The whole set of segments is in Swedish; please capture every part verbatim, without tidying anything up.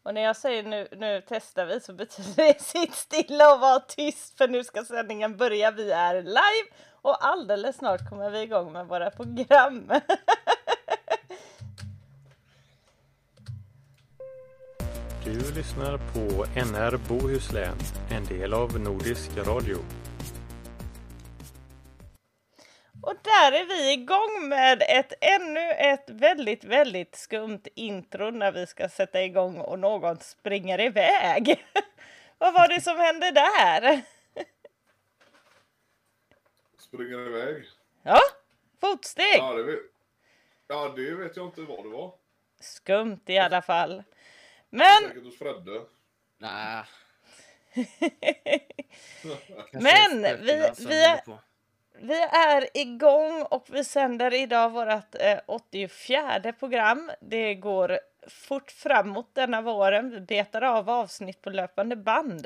Och när jag säger nu, nu testar vi så betyder det sitt stilla och var tyst för nu ska sändningen börja. Vi är live och alldeles snart kommer vi igång med våra program. Du lyssnar på N R Bohuslän, en del av Nordisk Radio. Och där är vi igång med ett ännu ett väldigt, väldigt skumt intro när vi ska sätta igång och någon springer iväg. Vad var det som hände där? Springer iväg? Ja, fotsteg. Ja, det vet, ja, det vet jag inte vad det var. Skumt i alla fall. Men... Säkert hos Fredde. Nej. Men vi, vi, är, vi är igång och vi sänder idag vårt eh, åttiofjärde program. Det går fort framåt denna våren. Vi betar av avsnitt på löpande band.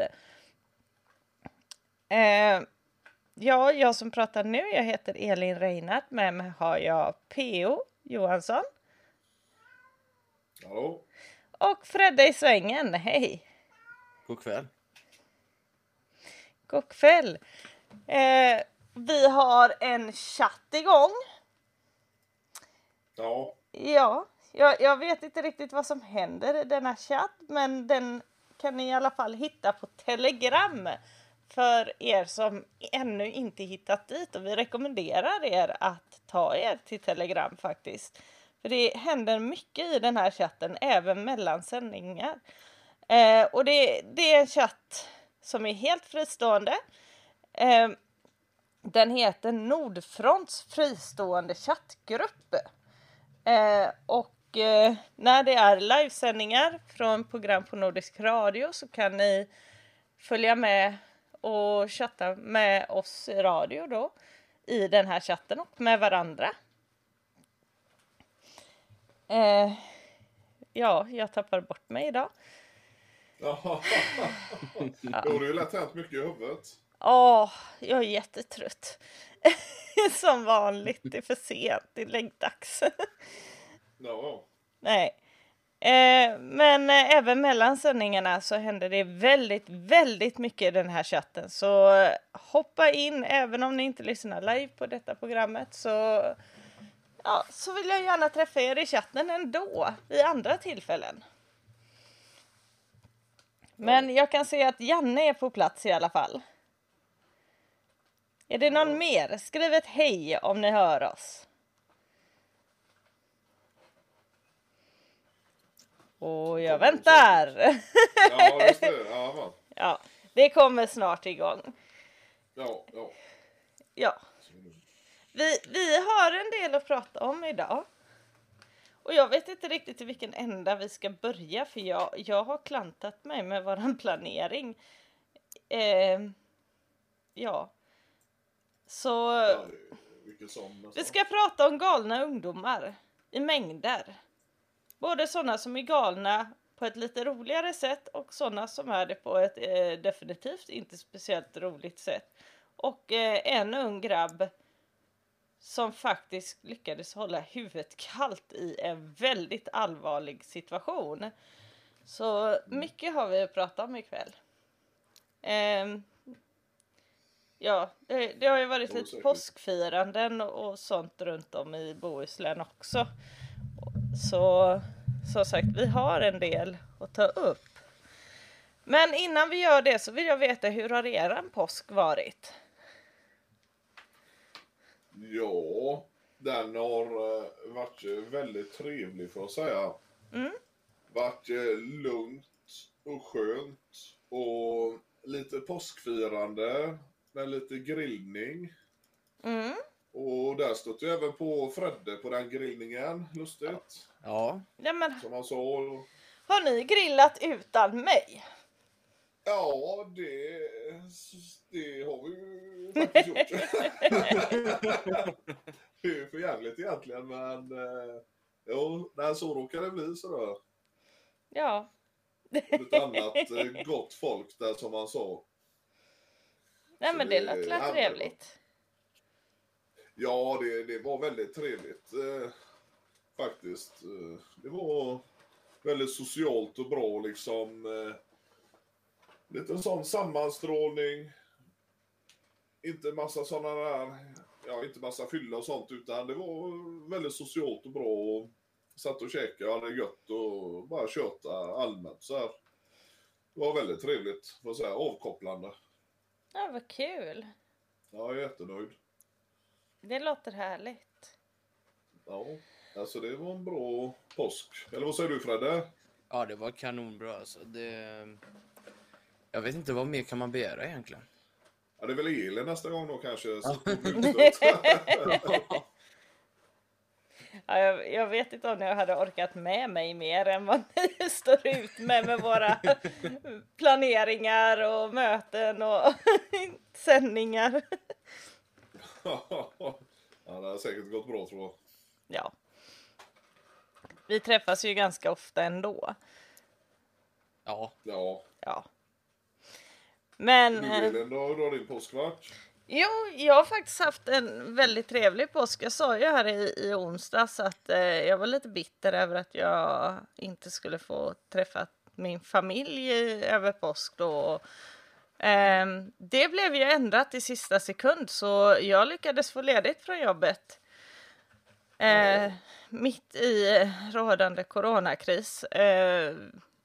Eh, ja, jag som pratar nu, jag heter Elin Reinhardt. Med mig har jag P O Johansson. Hallå. Och Fredde i svängen, hej. God kväll. God kväll. Eh, vi har en chatt igång. Ja. Ja, jag, jag vet inte riktigt vad som händer i denna chatt. Men den kan ni i alla fall hitta på Telegram. För er som ännu inte hittat dit. Och vi rekommenderar er att ta er till Telegram faktiskt. För det händer mycket i den här chatten, även mellan sändningar. Eh, och det, det är en chatt som är helt fristående. Eh, den heter Nordfronts fristående chattgrupp. Eh, och eh, när det är livesändningar från program på Nordisk Radio så kan ni följa med och chatta med oss i radio då. I den här chatten och med varandra. Eh, ja, jag tappar bort mig idag. Ja. Då har du ju lätt hänt mycket i huvudet. Åh, jag är jättetrött. Som vanligt, det är för sent, det är läggdags. Ja. Nej. Eh, men eh, även mellan sändningarna så händer det väldigt, väldigt mycket i den här chatten. Så eh, hoppa in, även om ni inte lyssnar live på detta programmet så... Ja, så vill jag gärna träffa er i chatten ändå, vid andra tillfällen. Men jag kan se att Janne är på plats i alla fall. Är det någon mer? Skriv ett hej om ni hör oss. Och jag väntar. Ja, just det. Ja, va. Ja, det kommer snart igång. Ja, ja. Ja. Vi, vi har en del att prata om idag. Och jag vet inte riktigt i vilken ända vi ska börja. För jag, jag har klantat mig med våran planering. Eh, ja. Så Ja, vilket som, vi ska prata om galna ungdomar. I mängder. Både sådana som är galna på ett lite roligare sätt. Och sådana som är det på ett eh, definitivt inte speciellt roligt sätt. Och eh, en ung grabb som faktiskt lyckades hålla huvudet kallt i en väldigt allvarlig situation. Så mycket har vi att prata om ikväll. Ehm, ja, det, det har ju varit lite påskfiranden och sånt runt om i Bohuslän också. Så som sagt, vi har en del att ta upp. Men innan vi gör det så vill jag veta, hur har eran påsk varit? Ja, den har uh, varit väldigt trevlig för att säga. Mm. Varit uh, lugnt och skönt och lite påskfirande med lite grillning. Mm. Och där stod ju även på Fredde på den grillningen, lustigt. Ja. Ja, men Som han sa. har ni grillat utan mig? Ja, det, det har vi ju faktiskt gjort. Det är ju för jävligt egentligen, men eh, jo, när så råkar det bli så då. Ja. Lite annat eh, gott folk där som han sa. Nej, Så men det lät det- trevligt. Ja, det, det var väldigt trevligt eh, faktiskt. Eh, det var väldigt socialt och bra liksom. Eh, lite sån sammanstrålning. Inte massa sådana där, ja inte massa fylla och sånt, utan det var väldigt socialt och bra. Och satt och käkade och hade gött och bara köta allmänt så här. Det var väldigt trevligt, vad säga, avkopplande. Ja, vad kul. Ja, jag är jättenöjd. Det låter härligt. Ja, alltså det var en bra påsk. Eller vad säger du, Fredde? Ja, det var kanonbra alltså. Det... Jag vet inte, vad mer kan man begära egentligen? Ja, det är väl elen nästa gång då kanske. Så Ja, jag, jag vet inte om jag hade orkat med mig mer än vad ni står ut med med våra planeringar och möten och sändningar. Ja, det har säkert gått bra, tror jag. Ja. Vi träffas ju ganska ofta ändå. Ja. Ja. Ja. Men... Du, Elin, då har din påsk varit? Jo, jag har faktiskt haft en väldigt trevlig påsk. Jag sa ju här i, i onsdags att eh, jag var lite bitter över att jag inte skulle få träffa min familj över påsk då. Eh, det blev ju ändrat i sista sekund, så jag lyckades få ledigt från jobbet. Eh, mm. Mitt i rådande coronakris. Eh,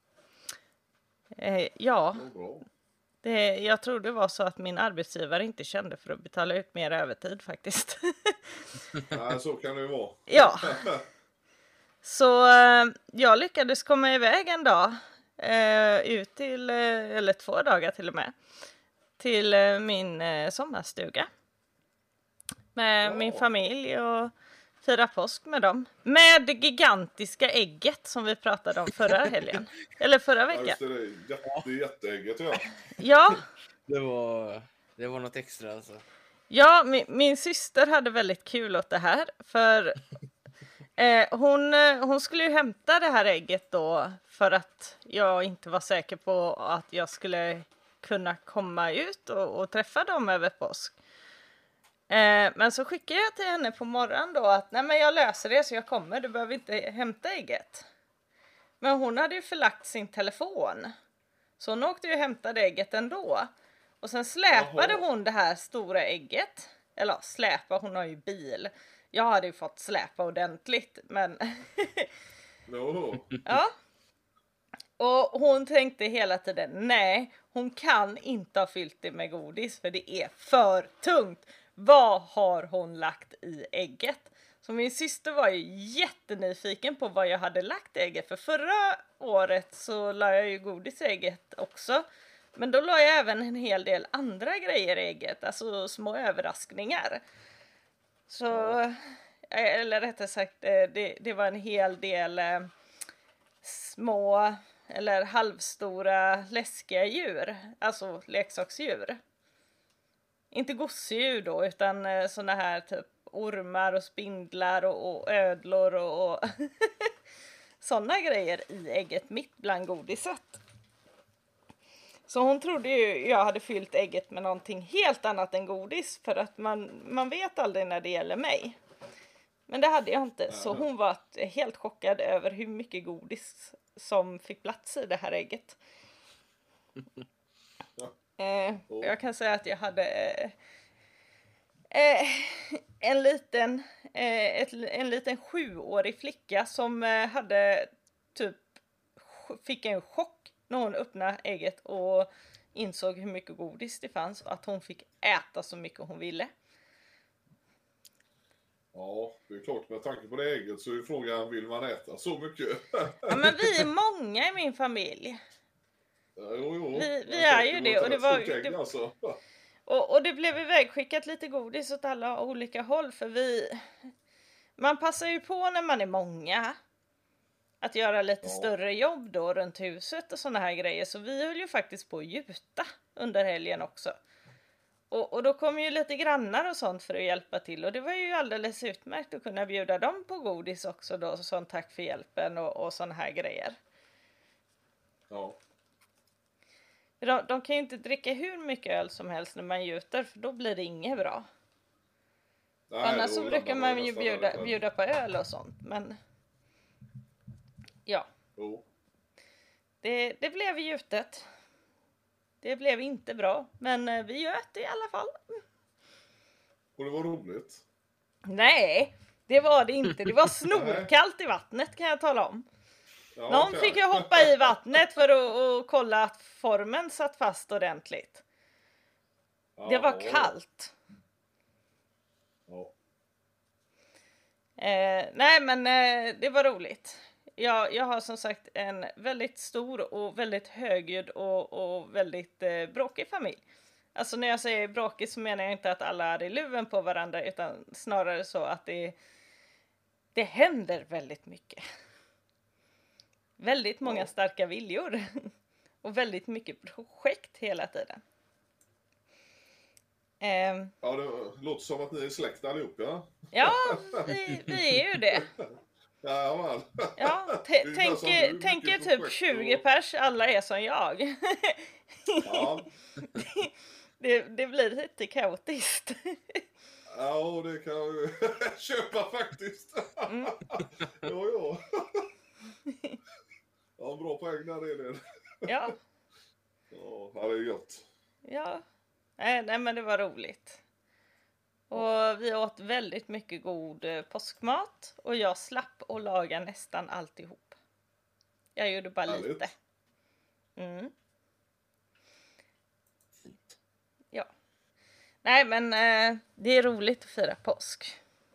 eh, ja. Oh, Det, jag tror det var så att min arbetsgivare inte kände för att betala ut mer övertid faktiskt. Nej, så kan det ju vara. Ja. Så eh, jag lyckades komma iväg en dag. Eh, ut till, eh, eller två dagar till och med. Till eh, min eh, sommarstuga. Med Ja. min familj och fira påsk med dem. Med det gigantiska ägget som vi pratade om förra helgen. Eller förra veckan. Ja, just det, det är jätte, jätteägget, ja. Ja. Det var, det var något extra alltså. Ja, min, min syster hade väldigt kul åt det här. För eh, hon, hon skulle ju hämta det här ägget då. För att jag inte var säker på att jag skulle kunna komma ut och, och träffa dem över påsk. Eh, men så skickade jag till henne på morgonen då att nej, men jag löser det så jag kommer, du behöver inte hämta ägget. Men hon hade ju förlagt sin telefon. Så hon åkte ju och hämtade ägget ändå. Och sen släpade Jaha. hon det här stora ägget. Eller släpa, hon har ju bil. Jag hade ju fått släpa ordentligt, men... Jaha. Ja. Och hon tänkte hela tiden, nej, hon kan inte ha fyllt det med godis för det är för tungt. Vad har hon lagt i ägget? Så min syster var ju jättenyfiken på vad jag hade lagt i ägget. För förra året så la jag ju godis i ägget också. Men då la jag även en hel del andra grejer i ägget. Alltså små överraskningar. Så, eller rättare sagt, det, det var en hel del eh, små eller halvstora läskiga djur. Alltså leksaksdjur. Inte gosedjur då, utan eh, såna här typ ormar och spindlar och, och ödlor och, och sådana grejer i ägget mitt bland godiset. Så hon trodde ju jag hade fyllt ägget med någonting helt annat än godis, för att man, man vet aldrig när det gäller mig. Men det hade jag inte, så hon var helt chockad över hur mycket godis som fick plats i det här ägget. Eh, jag kan säga att jag hade eh, en liten eh, ett, en liten sjuårig flicka som eh, hade typ fick en chock när hon öppnade ägget och insåg hur mycket godis det fanns och att hon fick äta så mycket hon ville. Ja, det är klart, med tanke på det ägget så är frågan, vill man äta så mycket? Ja, men vi är många i min familj. Ja, jo, jo. Vi, vi är ju det, och det var ägg, det, alltså. och, och det blev ivägskickat lite godis åt alla olika håll, för vi man passar ju på när man är många att göra lite Ja. större jobb då runt huset och såna här grejer, så vi höll ju faktiskt på att gjuta under helgen också. Och, och då kom ju lite grannar och sånt för att hjälpa till, och det var ju alldeles utmärkt att kunna bjuda dem på godis också då, som tack för hjälpen och, och såna här grejer. Ja. De, de kan ju inte dricka hur mycket öl som helst när man gjuter, för då blir det inget bra. Nej, Annars då så brukar lämnar man ju nästan bjuda, över. bjuda på öl och sånt, men ja. Jo. det, det blev gjutet. Det blev inte bra, men eh, vi göt det i alla fall. Och det var roligt. Nej, det var det inte. Det var snorkallt i vattnet kan jag tala om. Ja, Någon okej. fick ju hoppa i vattnet för att, att kolla att formen satt fast ordentligt. Det var Ja. kallt. Ja. Eh, nej men eh, det var roligt. Jag, jag har som sagt en väldigt stor och väldigt högljudd och, och väldigt eh, bråkig familj. Alltså när jag säger bråkig så menar jag inte att alla är i luven på varandra utan snarare så att det, det händer väldigt mycket. Väldigt många Ja. starka viljor. Och väldigt mycket projekt hela tiden. Eh, Ja, det låter som att ni är släkt allihop, ja. ja, vi, vi är ju det. Ja, Ja, Det är t- ju tänk, nästan hur tänk er mycket typ projekt tjugo och- pers, alla är som jag. ja. Det, det blir lite kaotiskt. Ja, det kan jag ju köpa faktiskt. Mm. Jo, jo. Ja, bra poäng där, Elin. Ja, Ja, det är gött. ja. Nej, nej, men det var roligt. Och vi åt väldigt mycket god eh, påskmat. Och jag slapp att laga nästan alltihop. Jag gjorde bara Härligt. lite. Mm. Fint. Ja. Nej, men eh, det är roligt att fira påsk.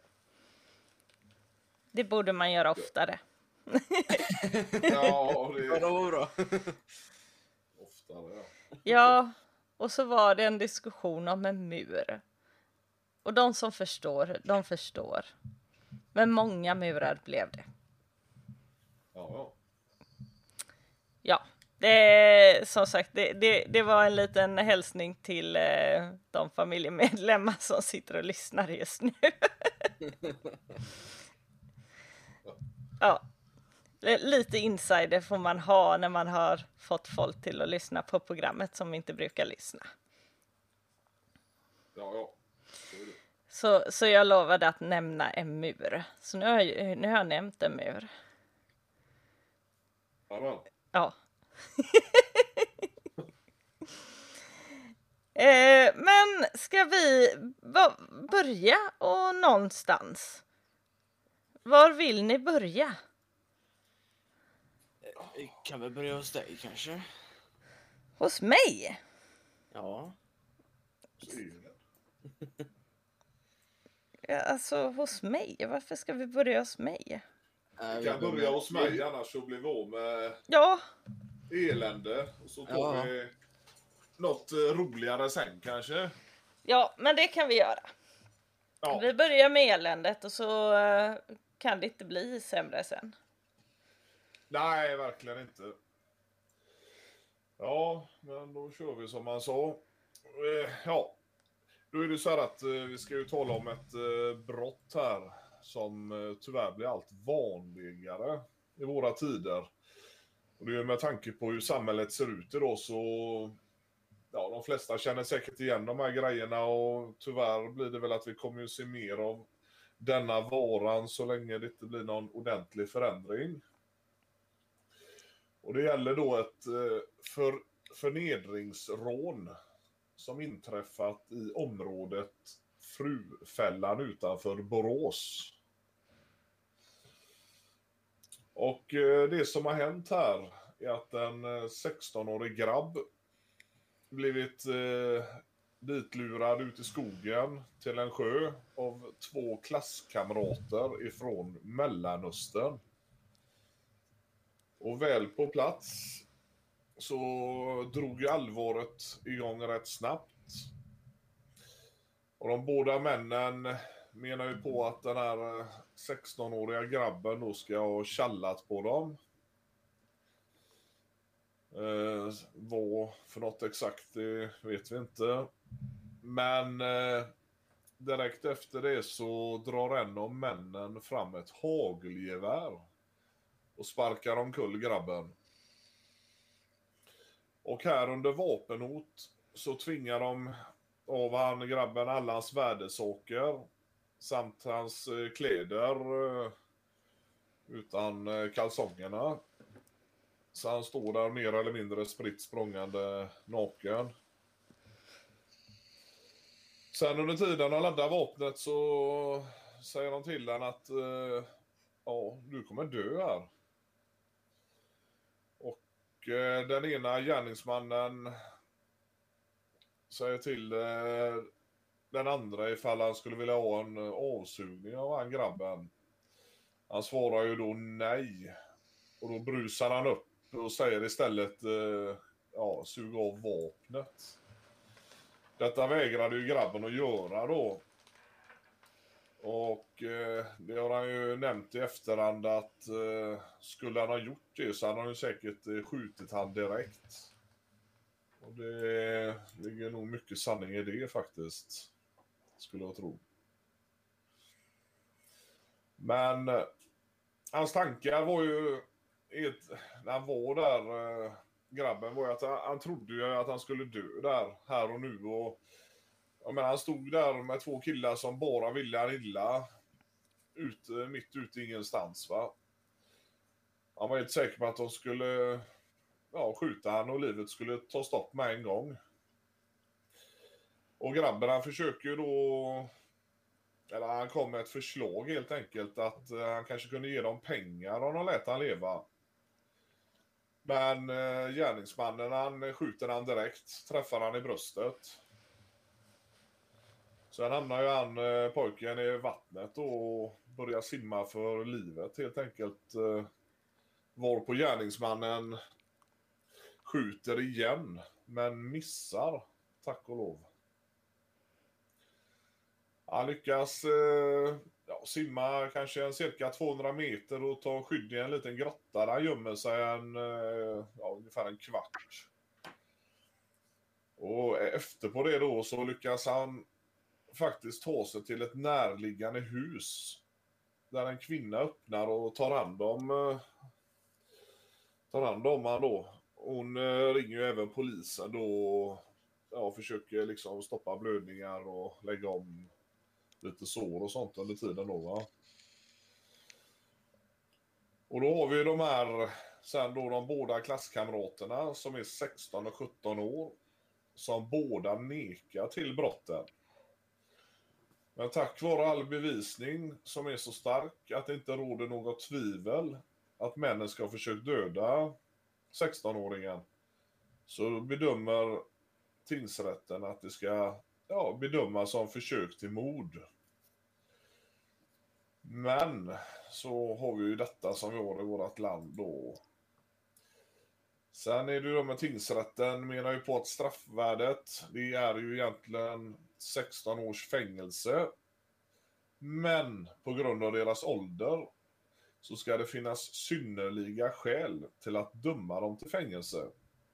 Det borde man göra oftare. Ja, det Ja, det är var bra. oftare, ja. Ja, och så var det en diskussion om en mur. Och de som förstår, de förstår. Men många murar blev det. Ja, ja. Ja, det, som sagt, det, det, det var en liten hälsning till eh, de familjemedlemmar som sitter och lyssnar just nu. Ja, lite insider får man ha när man har fått folk till att lyssna på programmet som inte brukar lyssna. Ja, ja. Så är det. Så, så jag lovade att nämna en mur. Så nu har jag, nu har jag nämnt en mur. Ja, men. Ja. eh, men ska vi va, börja och någonstans? Var vill ni börja? Vi kan väl börja hos dig kanske? Hos mig? Ja. Så är det. Ja, alltså hos mig? Varför ska vi börja hos mig? Äh, Vi kan börja hos mig, annars så blir vi av med Ja, elände. Och så tar Ja. vi något eh, roligare sen kanske. ja, men det kan vi göra. Ja, Vi börjar med eländet och så eh, kan det inte bli sämre sen. nej, verkligen inte. Ja, men då kör vi som man sa. Eh, Ja, då är det så här att eh, vi ska ju tala om ett eh, brott här som eh, tyvärr blir allt vanligare i våra tider. Och det är med tanke på hur samhället ser ut idag så ja, de flesta känner säkert igen de här grejerna och tyvärr blir det väl att vi kommer att se mer av denna varan så länge det inte blir någon ordentlig förändring. Och det gäller då ett eh, för, förnedringsrån som inträffat i området Frufällan utanför Borås. Och eh, det som har hänt här är att en eh, sexton-årig grabb blivit eh, ditlurad ut i skogen till en sjö av två klasskamrater ifrån Mellanöstern. Och väl på plats så drog ju allvaret igång rätt snabbt. Och de båda männen menar ju på att den här sexton-åriga grabben då ska ha tjallat på dem. Eh, vad för något exakt, det vet vi inte. Men eh, direkt efter det så drar en av männen fram ett hagelgevär och sparkar omkull grabben. Och här under vapenhot så tvingar de av han grabben alla hans värdesaker samt hans eh, kläder eh, utan eh, kalsongerna. Så han står där mer eller mindre spritt språngande naken. Sen under tiden han laddar vapnet så säger de till han att eh, ja, du kommer dö här. Och eh, den ena gärningsmannen säger till eh, den andra ifall han skulle vilja ha en avsugning av han grabben. Han svarar ju då nej. Och då brusar han upp och säger istället eh, ja, sug av vapnet. Detta vägrade ju grabben att göra då. Och eh, det har han ju nämnt i efterhand att eh, skulle han ha gjort det så hade han ju säkert eh, skjutit han direkt. Och det ligger nog mycket sanning i det faktiskt. Skulle jag tro. Men eh, hans tankar var ju ett, när han var där, eh, grabben var ju att han, han trodde ju att han skulle dö där här och nu. Och jag menar, han stod där med två killar som bara ville han illa. Ute, mitt ute ingenstans va. Han var helt säker på att de skulle ja, skjuta han och livet skulle ta stopp med en gång. Och grabben han försöker ju då, eller han kom med ett förslag helt enkelt att uh, han kanske kunde ge dem pengar om de lät han leva. Men uh, gärningsmannen han skjuter han direkt, träffar han i bröstet. Sen hamnar ju han uh, pojken i vattnet och börjar simma för livet helt enkelt. Uh, var på gärningsmannen skjuter igen men missar, tack och lov. Han lyckas eh, ja, simma kanske en cirka tvåhundra meter och ta skydd i en liten grotta. Där gömmer sig en, eh, ja, ungefär en kvart. Och efter på det då så lyckas han faktiskt ta sig till ett närliggande hus. Där en kvinna öppnar och tar hand om, eh, tar hand om han då. Hon eh, ringer ju även polisen då och ja, försöker liksom stoppa blödningar och lägga om lite sår och sånt under tiden då va. Och då har vi ju de här sen då de båda klasskamraterna som är sexton och sjutton år som båda nekar till brotten. Men tack vare all bevisning som är så stark att det inte råder något tvivel att männen ska ha försökt döda sexton-åringen så bedömer tingsrätten att det ska ja, bedömas som försök till mord. Men så har vi ju detta som vi har i vårt land då. Sen är det ju då med tingsrätten menar ju på att straffvärdet det är ju egentligen sexton års fängelse. Men på grund av deras ålder så ska det finnas synnerliga skäl till att döma dem till fängelse.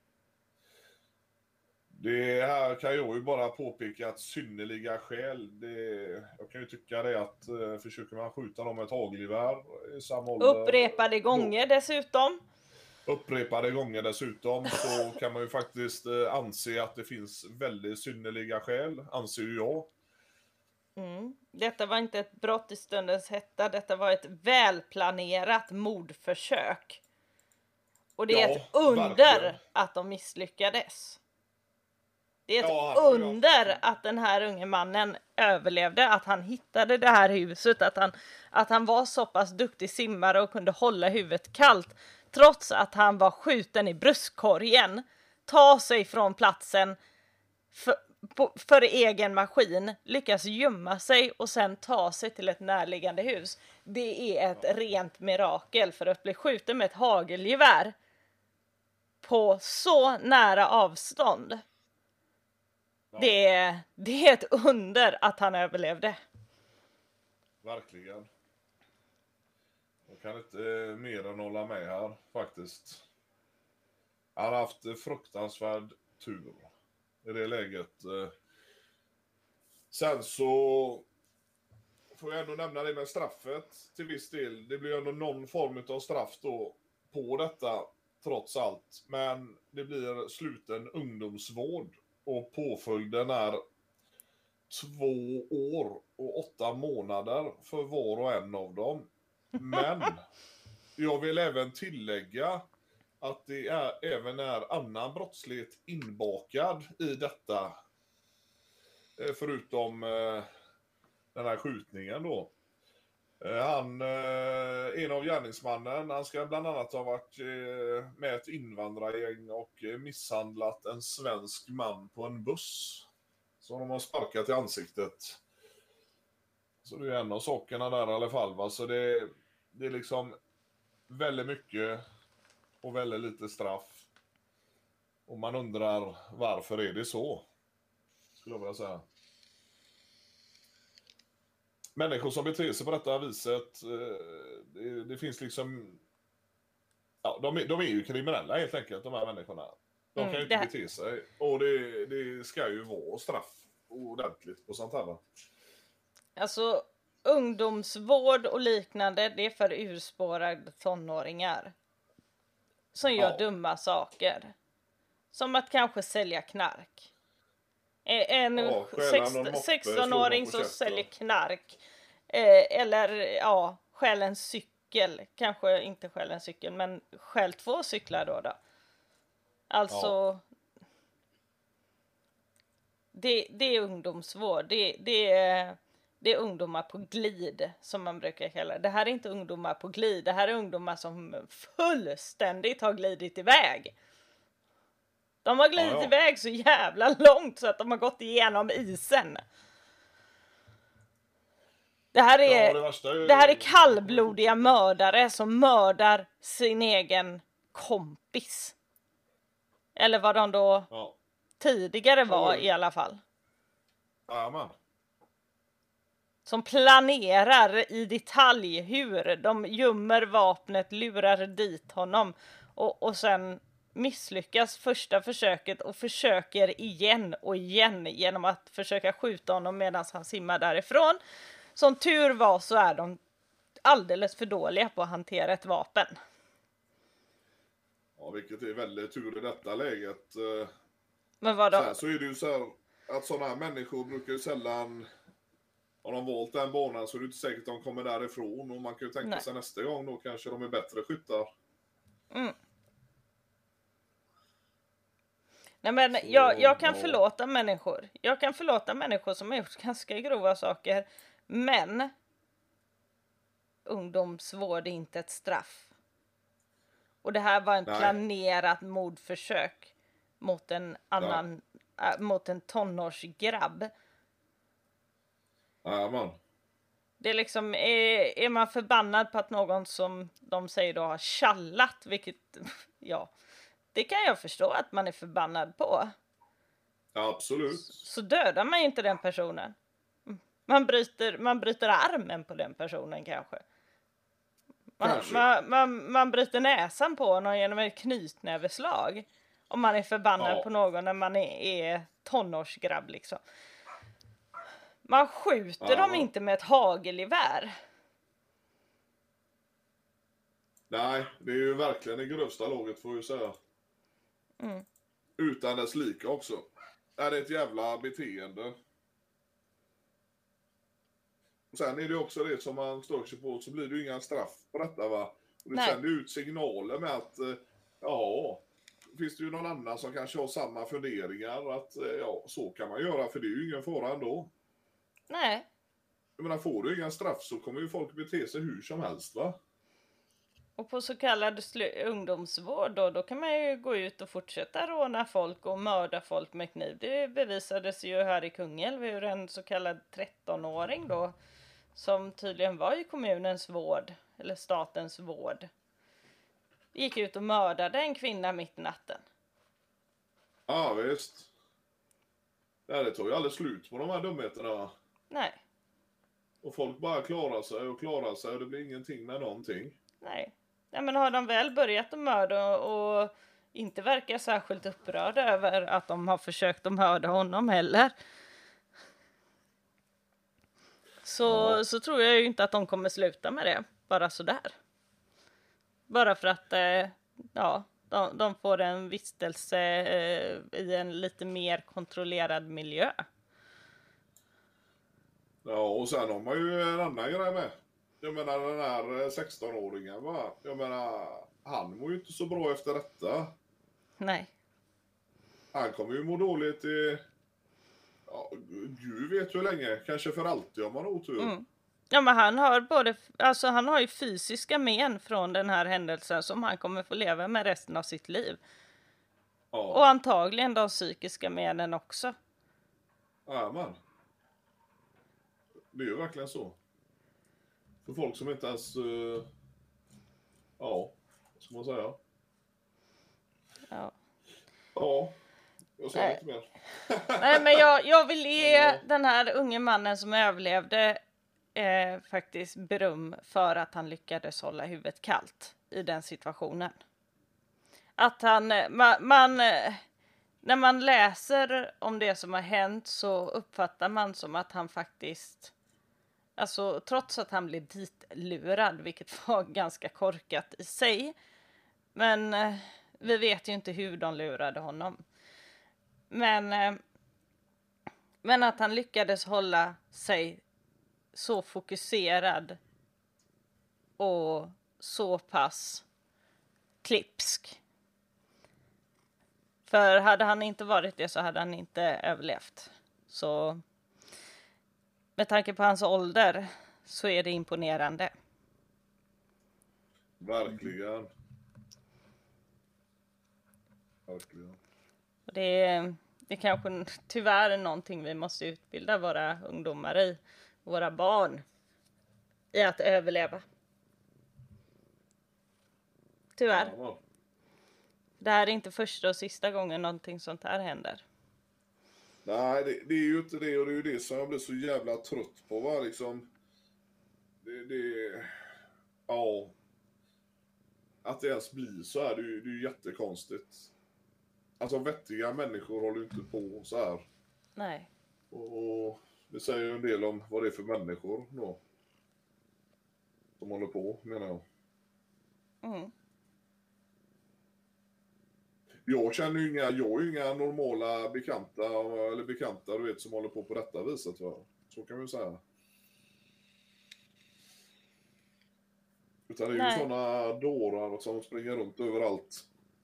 Det här kan jag ju bara påpeka att synnerliga skäl, det, jag kan ju tycka det att eh, försöker man skjuta dem med ett hagelgevär i samma ålder. Upprepade gånger då, dessutom. Upprepade gånger dessutom så kan man ju faktiskt eh, anse att det finns väldigt synnerliga skäl, anser ju jag. Mm. Detta var inte ett brott i stundens hetta, detta var ett välplanerat mordförsök. Och det är Ja, ett under verkligen. att de misslyckades. Det är ett Ja, ja. under att den här unge mannen överlevde, att han hittade det här huset, att han, att han var så pass duktig simmare och kunde hålla huvudet kallt trots att han var skjuten i bröstkorgen, ta sig från platsen för, på, för egen maskin, lyckas gömma sig och sen ta sig till ett närliggande hus. Det är ett rent mirakel, för att bli skjuten med ett hagelgevär på så nära avstånd. Ja. Det är, det är ett under att han överlevde. Verkligen. Jag kan inte eh, mer än hålla med här faktiskt. Han har haft eh, fruktansvärd tur i det läget. Eh. Sen så får jag ändå nämna det med straffet till viss del. Det blir ändå någon form av straff då på detta trots allt. Men det blir sluten ungdomsvård. Och påföljden är två år och åtta månader för var och en av dem. Men jag vill även tillägga att det är, även är annan brottslighet inbakad i detta. Eh, förutom eh, den här skjutningen då. Eh, han, eh, en av gärningsmannen, han ska bland annat ha varit eh, med ett invandrargäng och eh, misshandlat en svensk man på en buss. Så de har sparkat i ansiktet. Så det är en av sakerna där i alla fall. Va? Så det, det är liksom väldigt mycket och väldigt lite straff. Och man undrar varför är det så? Skulle jag vilja säga. Människor som beter sig på detta viset, det, det finns liksom... Ja, de, de är ju kriminella helt enkelt, de här människorna. De Mm, kan ju inte det- bete sig. Och det, det ska ju vara straff ordentligt på sånt här. Va? Alltså ungdomsvård och liknande, det är för urspårade tonåringar som gör Ja. dumma saker. Som att kanske sälja knark. Eh, En Ja, stjäla sext- någon moppe, sexton-åring slå någon som på säljer käften. knark. Eh, eller ja, stjäl en cykel. Kanske inte stjäl en cykel, men stjäl två cyklar då. då. Alltså... Det, det är ungdomsvård. Det, det, är, det är ungdomar på glid, som man brukar kalla det. Det här är inte ungdomar på glid. Det här är ungdomar som fullständigt har glidit iväg. De har glidit Ja, ja. iväg så jävla långt så att de har gått igenom isen. Det här är, Ja, det värsta är ju- det här är kallblodiga mördare som mördar sin egen kompis. Eller vad de då Ja, tidigare var Oj. i alla fall. jajamän. Som planerar i detalj hur de gömmer vapnet, lurar dit honom och, och sen misslyckas första försöket och försöker igen och igen genom att försöka skjuta honom medan han simmar därifrån. Som tur var så är de alldeles för dåliga på att hantera ett vapen. Ja, vilket är väldigt tur i detta läget. Eh, Men vad Så, de... här, så är det ju så här att sådana här människor brukar ju sällan, om de valt den banan så är det inte säkert att de kommer därifrån, och man kan ju tänka Nej. sig nästa gång då kanske de är bättre skyttar. Mm. Nej, men jag, jag kan ja. förlåta människor. Jag kan förlåta människor som har gjort ganska grova saker. Men ungdomsvård är inte ett straff. Och det här var en Nej. planerat mordförsök mot en annan, äh, mot en tonårsgrabb. Jajamän. Det är liksom, är, är man förbannad på att någon som de säger då har tjallat, vilket, ja, det kan jag förstå att man är förbannad på. Ja, absolut. Så dödar man ju inte den personen. Man bryter, man bryter armen på den personen kanske. Man, Kanske. man, man, man bryter näsan på honom genom ett knytnäveslag. Om man är förbannad Ja. på någon när man är, är tonårsgrabb liksom. Man skjuter Ja. dem inte med ett hagelgevär. Nej, det är ju verkligen i grövsta laget får jag ju säga. Mm. Utan dess lika också. Är det ett jävla beteende. Och sen är det också det som man stör sig på, så blir det ju inga straff på detta, va. Och det Nej. sänder ut signaler med att eh, ja, finns det ju någon annan som kanske har samma funderingar att eh, ja, så kan man göra, för det är ju ingen fara ändå. Nej. Jag menar, får du inga straff så kommer ju folk bete sig hur som helst, va. Och på så kallad slu- ungdomsvård då, då kan man ju gå ut och fortsätta råna folk och mörda folk med kniv. Det bevisades ju här i Kungälv hur en så kallad trettonåring då, som tydligen var i kommunens vård, eller statens vård, gick ut och mördade en kvinna mitt i natten. Ja, visst. Ja, det tar ju aldrig slut på de här dumheterna, va. Nej, Och folk bara klarar sig och klarar sig och det blir ingenting med någonting. nej. Nej, men har de väl börjat att mörda och inte verkar särskilt upprörda över att de har försökt att mörda honom heller, så, Ja. så tror jag ju inte att de kommer sluta med det. Bara sådär. Bara för att eh, ja, de, de får en vistelse eh, i en lite mer kontrollerad miljö. Ja, och sen har man ju en annan grej med. jag menar den här sexton-åringen, va? Jag menar, han mår ju inte så bra efter detta. Nej. Han kommer ju må dåligt i... Ja, Gud vet hur länge. Kanske för alltid om man har otur. Mm. Ja, men han har både, alltså han har ju fysiska men från den här händelsen som han kommer få leva med resten av sitt liv. Ja. Och antagligen de psykiska menen också. Ja, man. Det är ju verkligen så. För folk som inte ens... Uh, ja, vad ska man säga? Ja. Ja, jag säger inte mer. Nej, men jag, jag vill ge den här unge mannen som överlevde eh, faktiskt beröm för att han lyckades hålla huvudet kallt i den situationen. Att han, man, man, när man läser om det som har hänt så uppfattar man som att han faktiskt, alltså trots att han blev ditlurad, vilket var ganska korkat i sig, men eh, vi vet ju inte hur de lurade honom. Men, eh, men att han lyckades hålla sig så fokuserad och så pass klipsk. För hade han inte varit det så hade han inte överlevt. Så med tanke på hans ålder så är det imponerande. Verkligen. Verkligen. Och det är, det är kanske tyvärr någonting vi måste utbilda våra ungdomar i. Våra barn. I att överleva. Tyvärr. Ja, Det här är inte första och sista gången någonting sånt här händer. nej, det, det är ju inte det, och det är ju det som jag blir så jävla trött på, va? Liksom, det, det, ja, att det ens blir så här, det är ju det är ju jättekonstigt. Alltså vettiga människor håller ju inte på så här. Nej. Och det säger ju en del om vad det är för människor då. Som håller på, menar jag. Mm. Jag känner ju inga, jag är ju inga normala bekanta, eller bekanta du vet, som håller på på detta viset, va? Så kan vi säga. Utan det är Nej. ju sådana dårar som springer runt överallt.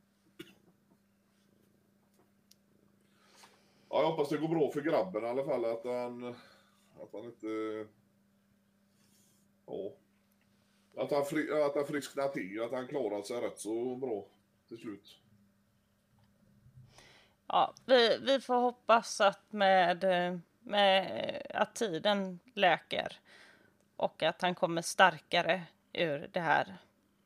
Ja, jag hoppas det går bra för grabben i alla fall, att han, att han inte, ja, att han, fri, att han frisknar till, att han klarar sig rätt så bra till slut. Ja, vi, vi får hoppas att med, med att tiden läker och att han kommer starkare ur det här.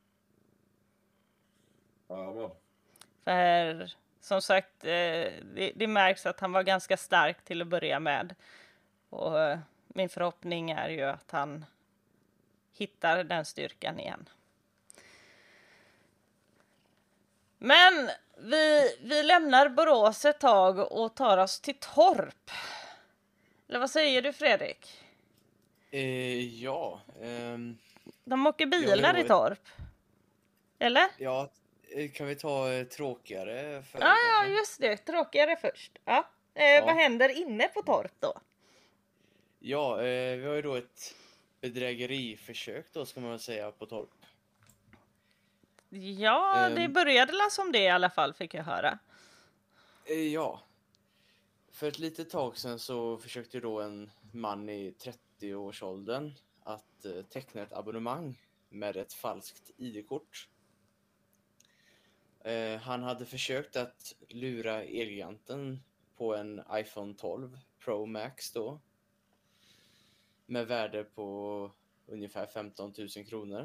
Ja, men. För som sagt, det, det märks att han var ganska stark till att börja med. Och min förhoppning är ju att han hittar den styrkan igen. Men vi, vi lämnar Borås ett tag och tar oss till Torp. Eller vad säger du, Fredrik? Eh, ja. ehm, De åker Ja, bilar det i var- Torp. Eller? ja, eh, kan vi ta eh, tråkigare? För, Ja, ja, kanske? just det. Tråkigare först. Ja. Eh, Ja. Vad händer inne på Torp då? Ja, eh, vi har ju då ett bedrägeriförsök då, ska man väl säga, på Torp. Ja, Ehm. det började la som det i alla fall, fick jag höra. Eh, ja. För ett litet tag sedan så försökte ju då en man i trettio-årsåldern att eh, teckna ett abonnemang med ett falskt I D-kort. Eh, han hade försökt att lura Elgiganten på en iPhone tolv Pro Max då. Med värde på ungefär femton tusen kronor.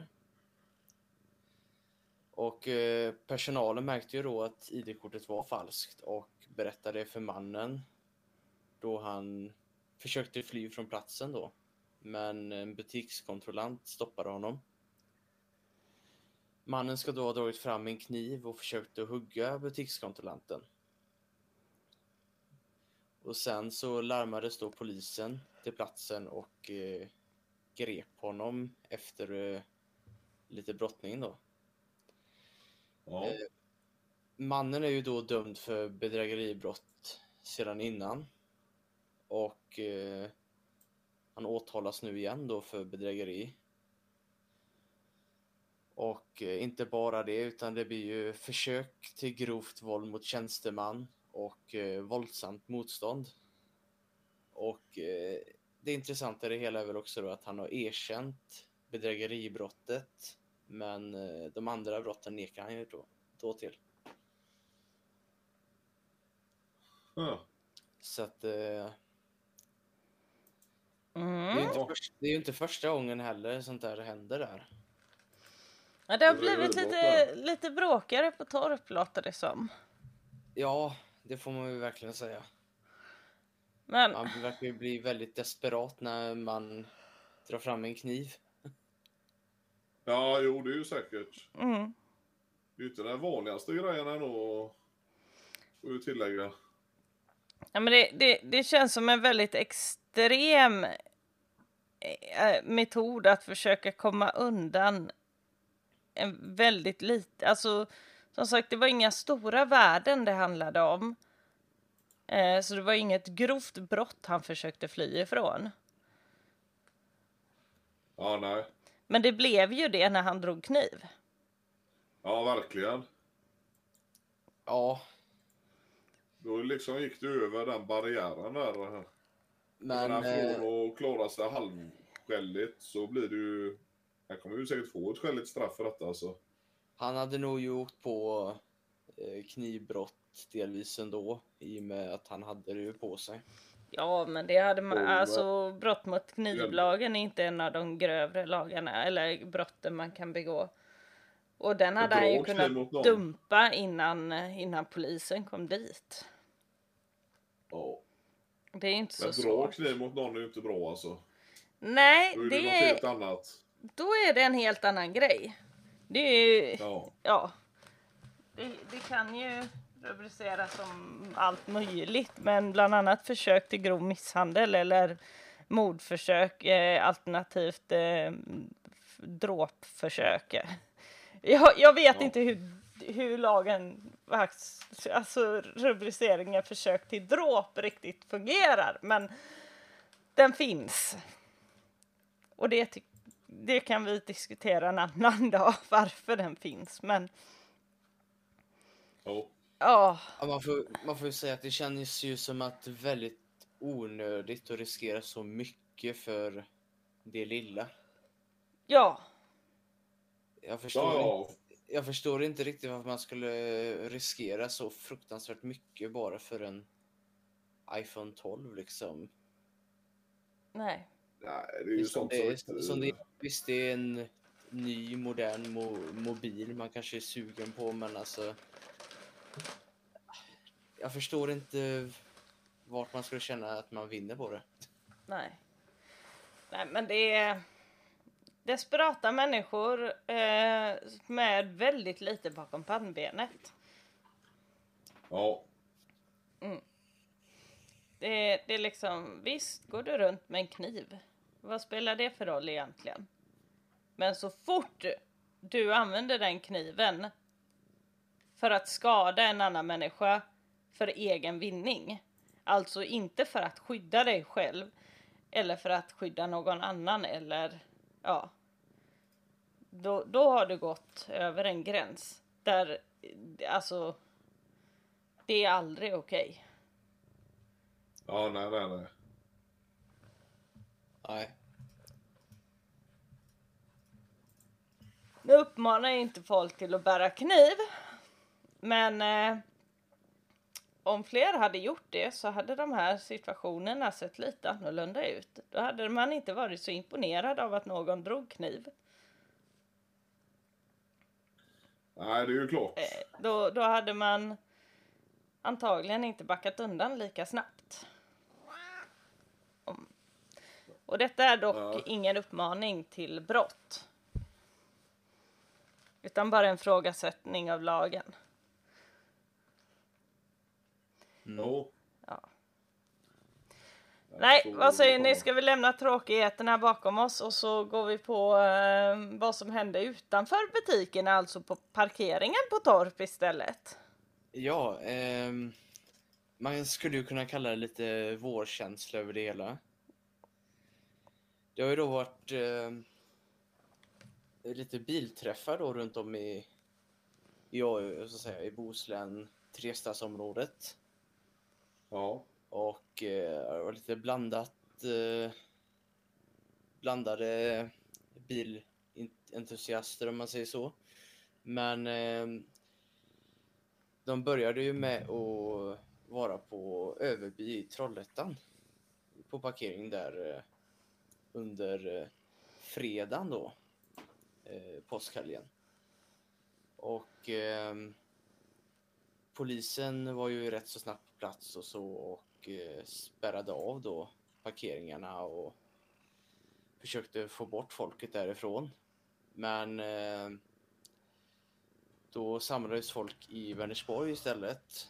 Och eh, personalen märkte ju då att I D-kortet var falskt och berättade för mannen då han försökte fly från platsen då. Men en butikskontrollant stoppade honom. Mannen ska då ha dragit fram en kniv och försökt att hugga butikskontrollanten. Och sen så larmades då polisen till platsen och eh, grep honom efter eh, lite brottning då. Ja. Eh, Mannen är ju då dömd för bedrägeribrott sedan innan. Och eh, han åtalas nu igen då för bedrägeri. Och eh, inte bara det, utan det blir ju försök till grovt våld mot tjänsteman och eh, våldsamt motstånd. Och eh, det intressanta i det hela är väl också då att han har erkänt bedrägeribrottet, men eh, de andra brotten nekar han ju då, då till. Ja. Så att eh, det, Mm. är ju inte först, det är ju inte första gången heller sånt där händer där. Ja, det har Det är blivit väl lite, lite bråkigare på Torp, låter det som. Ja, det får man ju verkligen säga. Men Man verkar ju bli väldigt desperat när man drar fram en kniv. Ja, jo, det är ju säkert. mm. Det är ju inte den vanligaste grejen ändå, får vi tillägga. Ja, men det, det, det känns som en väldigt extrem eh, metod att försöka komma undan en väldigt lite, alltså som sagt, det var inga stora värden det handlade om. Eh, så det var inget grovt brott han försökte fly ifrån. Ja, nej. Men det blev ju det när han drog kniv. Ja, verkligen. Ja, Då liksom gick du över den barriären där. men Men eh, från att klara sig halvskälligt så blir det ju... Han kommer ju säkert få ett skälligt straff för detta alltså. han hade nog gjort på eh, knivbrott delvis ändå, i och med att han hade det ju på sig. Ja, men det hade man, Och, alltså brott mot knivlagen är inte en av de grövre lagarna eller brotten man kan begå. Och den hade Dra han ju kniv kunnat mot någon. dumpa innan, innan polisen kom dit. Ja. Det är ju inte så Men dra svårt. kniv mot någon är ju inte bra alltså. Nej, Då är det, det något är, helt annat. då är det en helt annan grej. Det är ju, Ja. ja. Det, det kan ju rubriceras som allt möjligt, men bland annat försök till grov misshandel eller mordförsök, eh, alternativt eh, dråpförsök. Jag, jag vet Ja. inte hur, hur lagen, alltså rubriceringen försök till dråp riktigt fungerar, men den finns. Och det, ty- det kan vi diskutera en annan dag, varför den finns, men Ja. ja. Ja, man, får, man får ju säga att det känns ju som att väldigt onödigt att riskera så mycket för det lilla. Ja, Jag förstår, Ja, inte, jag förstår inte riktigt varför man skulle riskera så fruktansvärt mycket bara för en iPhone tolv liksom. nej. nej, det är ju Som sånt det, är, som... som det, är- visst, det är en ny modern mo, mobil man kanske är sugen på, men alltså jag förstår inte vart man skulle känna att man vinner på det. Nej. Nej, men det är desperata människor eh, med väldigt lite bakom pannbenet. Ja. Det är, det är liksom, visst går du runt med en kniv. Vad spelar det för roll egentligen? Men så fort du använder den kniven för att skada en annan människa för egen vinning, alltså inte för att skydda dig själv eller för att skydda någon annan, eller ja, då, då har du gått över en gräns där, alltså, det är aldrig okej. Ja, nej, nej, nej. Nej. Nu uppmanar jag inte folk till att bära kniv, men eh, om fler hade gjort det så hade de här situationerna sett lite annorlunda ut. Då hade man inte varit så imponerad av att någon drog kniv. Nej, det är ju klart. Eh, då, då hade man antagligen inte backat undan lika snabbt. Om. Och detta är dock Ja. ingen uppmaning till brott. Utan bara en frågasättning av lagen. Jo. Ja. Jag Nej, förstår vad säger det ni? kommer. Ska vi lämna tråkigheterna bakom oss och så går vi på eh, vad som hände utanför butikerna, alltså på parkeringen på Torp istället. Ja, ehm, man skulle ju kunna kalla det lite vårkänsla över det hela. Det har ju då varit eh, lite bilträffar då runt om i, i, så att säga, i Bohuslän, Trestadsområdet. Ja. Och eh, det var lite blandat, eh, blandade bilentusiaster om man säger så. Men eh, de började ju med att vara på Överby i Trollhättan. På parkering där eh, under eh, fredagen då. Eh, påskhelgen. Och eh, polisen var ju rätt så snabbt på plats och så och eh, spärrade av då parkeringarna och försökte få bort folket därifrån. Men eh, då samlades folk i Vänersborg istället.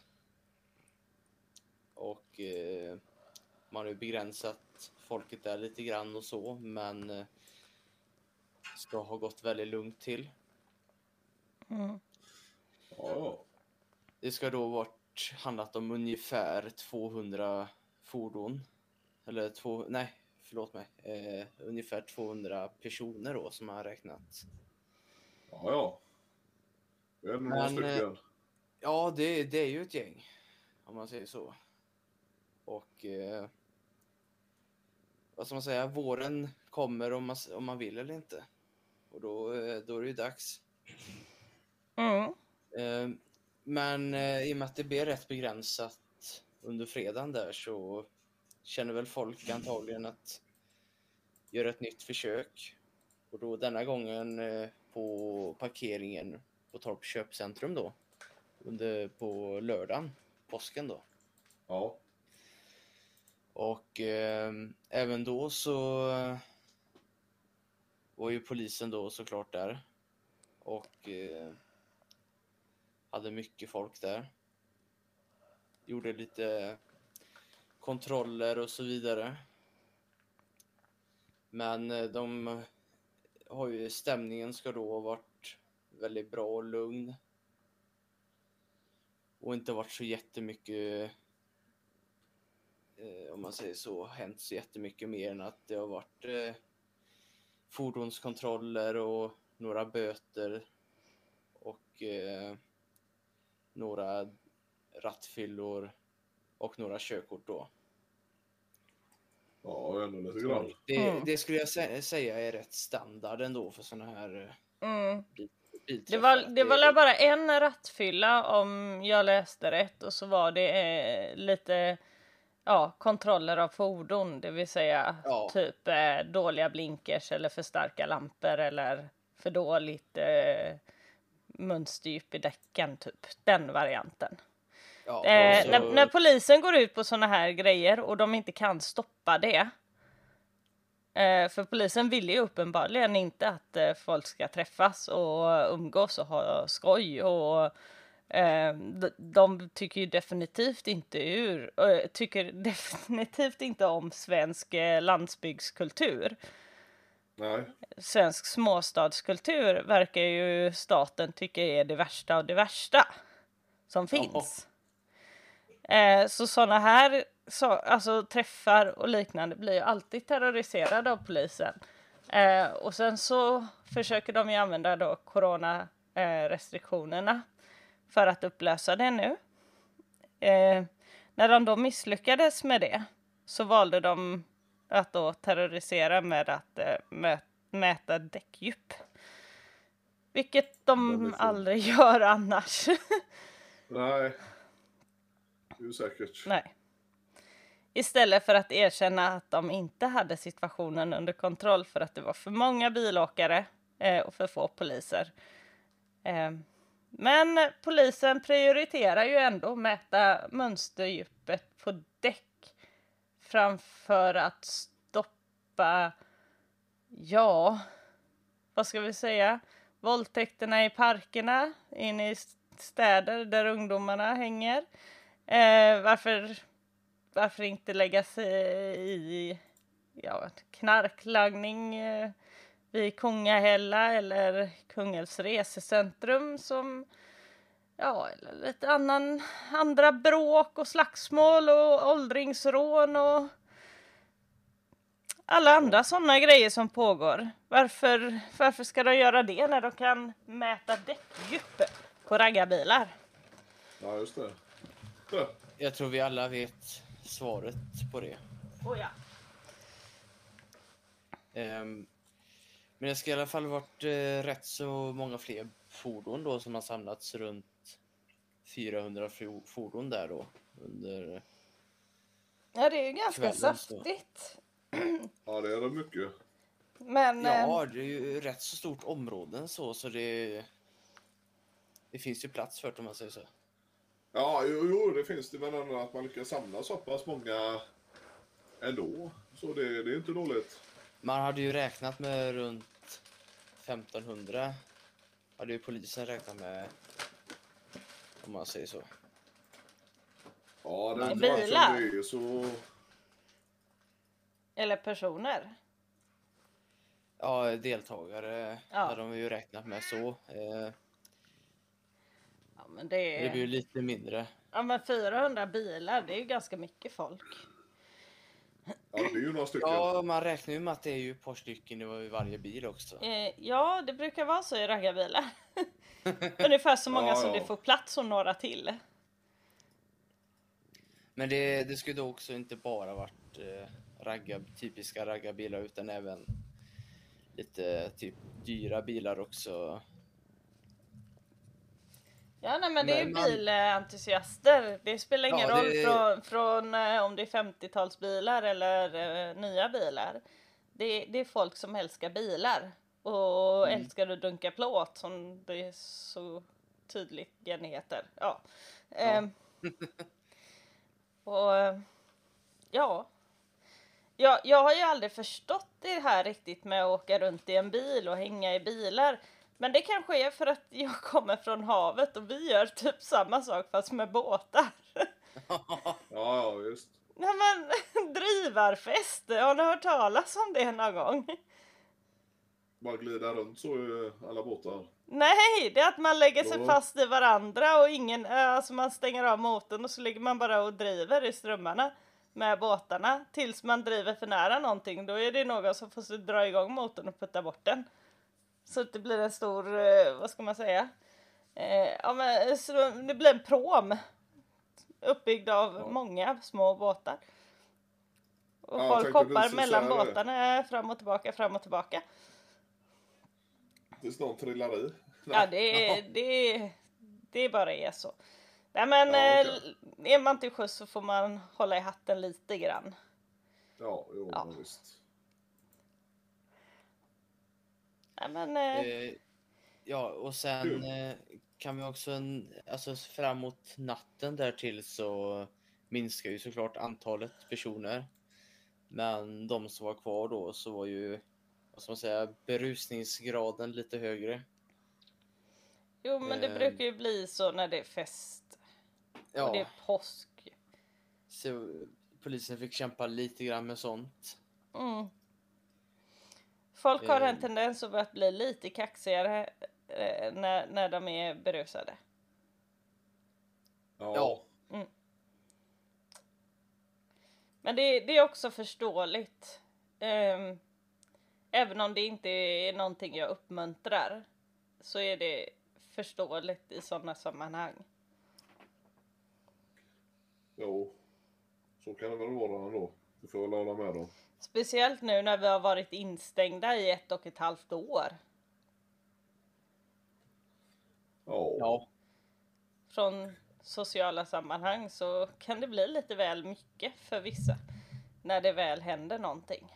Och eh, man har ju begränsat folket där lite grann och så, men eh, ska ha gått väldigt lugnt till. Mm. Ja. Det ska då varit handlat om ungefär tvåhundra fordon. Eller två, nej, förlåt mig. Eh, ungefär tvåhundra personer då som har räknat. Ja, ja. Det är några Men, eh, stycken. Ja, det, det är ju ett gäng. Om man säger så. Och eh, vad ska man säga? Våren kommer om man, om man vill eller inte. Och då, eh, då är det ju dags. Mm. Eh, men eh, i och med att det blir rätt begränsat under fredagen där så känner väl folk antagligen att göra ett nytt försök. Och då denna gången eh, på parkeringen på Torp köpcentrum då. Under, på lördagen, påsken då. Ja. Och eh, även då så eh, var ju polisen då såklart där. Och eh, hade mycket folk där. Gjorde lite kontroller och så vidare. Men eh, de har ju, stämningen ska då ha varit väldigt bra och lugn. Och inte varit så jättemycket, eh, om man säger så, hänt så jättemycket mer än att det har varit eh, fordonskontroller och några böter och eh, några rattfyllor och några körkort då. Ja, ändå lite grann. Det, Mm. det skulle jag sä- säga är rätt standard ändå för såna här Mm. bil- bilträffar. Det var, det var bara en rattfylla om jag läste rätt och så var det eh, lite ja, kontroller av fordon, det vill säga Ja. typ eh, dåliga blinkers eller för starka lampor eller för dåligt eh, mönsterdjup i däcken, typ den varianten. Ja, Eh, och så- när, när polisen går ut på såna här grejer och de inte kan stoppa det. Eh, för polisen vill ju uppenbarligen inte att eh, folk ska träffas och umgås och ha skoj. Och eh, de, de tycker ju definitivt inte ur, eh, tycker definitivt inte om svensk eh, landsbygdskultur. Nej. Svensk småstadskultur verkar ju staten tycka är det värsta av det värsta som finns. Eh, så sådana här så, alltså, träffar och liknande blir ju alltid terroriserade av polisen. Eh, och sen så försöker de ju använda då coronarestriktionerna för att upplösa det nu. Eh, när de då misslyckades med det så valde de att då terrorisera med att eh, mä- mäta däckdjup. Vilket de Det blir fint. aldrig gör annars. Nej. Det är ju säkert. Nej. Istället för att erkänna att de inte hade situationen under kontroll för att det var för många bilåkare eh, och för få poliser. Eh, men polisen prioriterar ju ändå att mäta mönsterdjupet på däck framför att stoppa, ja, vad ska vi säga, våldtäkterna i parkerna, inne i städer där ungdomarna hänger. Eh, varför, varför inte lägga sig i ja, knarklagning eh, vid Kungahälla eller Kungälvs resecentrum som ja, eller lite annan, andra bråk och slagsmål och åldringsrån och alla andra sådana grejer som pågår. Varför, varför ska de göra det när de kan mäta däckdjup på raggarbilar? Ja, just det. det. Jag tror vi alla vet svaret på det. Oh ja. Um, men det ska i alla fall varit uh, rätt så många fler fordon då som har samlats, runt fyrahundra fordon där då under. Ja, det är ju ganska kvällen, saftigt. Ja, det är det mycket. Men Ja, eh, det är ju rätt så stort områden så, så det det finns ju plats för det om man säger så. Ja, jo, jo det finns det, men ändå att man lyckas samla så pass många ändå. Så det, det är inte dåligt. Man hade ju räknat med runt femtonhundra. Hade ju polisen räknat med, om man säger så. Ja, den Men branschen bilar? det är så... eller personer. Ja, deltagare Ja. hade de ju räknat med så. Eh, Ja, men det det blir ju är lite mindre. ja, men fyrahundra bilar, det är ju ganska mycket folk. Ja, det är ju några stycken. Ja, man räknar ju med att det är ju ett par stycken i varje bil också. Eh, ja, det brukar vara så i raggarbilar. Ungefär så många Ja, som ja. det får plats och några till. Men det, det skulle då också inte bara varit eh, raggar, typiska raggarbilar utan även lite typ dyra bilar också. Ja, nej, men det är Men man- bilentusiaster. Det spelar ingen Ja, roll det- från, från eh, om det är femtiotalsbilar eller eh, nya bilar. Det, det är folk som älskar bilar och Mm. älskar att dunka plåt, som det så tydligen heter. Ja. Ja. Ehm, och eh, ja. Jag, jag har ju aldrig förstått det här riktigt med att åka runt i en bil och hänga i bilar. Men det kanske är för att jag kommer från havet och vi gör typ samma sak fast med båtar. Ja, ja, just. Nej men, drivarfest, har ni hört talas om det någon gång? Bara glida runt så i alla båtar. Nej, det är att man lägger sig Ja. fast i varandra och ingen, alltså man stänger av motorn och så ligger man bara och driver i strömmarna med båtarna tills man driver för nära någonting. Då är det någon som får dra igång motorn och putta bort den. Så att det blir en stor, eh, vad ska man säga? Eh, ja, men, så det blir en prom uppbyggd av Ja. många små båtar. Och Ja, jag folk tänkte hoppar precis mellan säga det. båtarna fram och tillbaka, fram och tillbaka. Tills någon trillar i. Ja, det är, det är, det bara är så. Nej, men Ja, eh, är man till sjöss så får man hålla i hatten lite grann. Ja, jo, Ja. men visst. Nej, men eh, Eh, ja, och sen eh, kan vi också, en, alltså framåt natten där till så minskar ju såklart antalet personer. Men de som var kvar då så var ju, vad ska man säga, berusningsgraden lite högre. jo, men det eh, brukar ju bli så när det är fest. Och det är Ja, påsk. så polisen fick kämpa lite grann med sånt. Mm. Folk har en Eh. tendens att börja bli lite kaxigare eh, när, när de är berusade. Ja. Ja. Men det, det är också förståeligt. Ehm, även om det inte är någonting jag uppmuntrar så är det förståeligt i sådana sammanhang. Jo. Så kan det väl vara ändå. Du får väl hålla med dem. Speciellt nu när vi har varit instängda i ett och ett halvt år. Ja. Ja, Från sociala sammanhang så kan det bli lite väl mycket för vissa. När det väl händer någonting.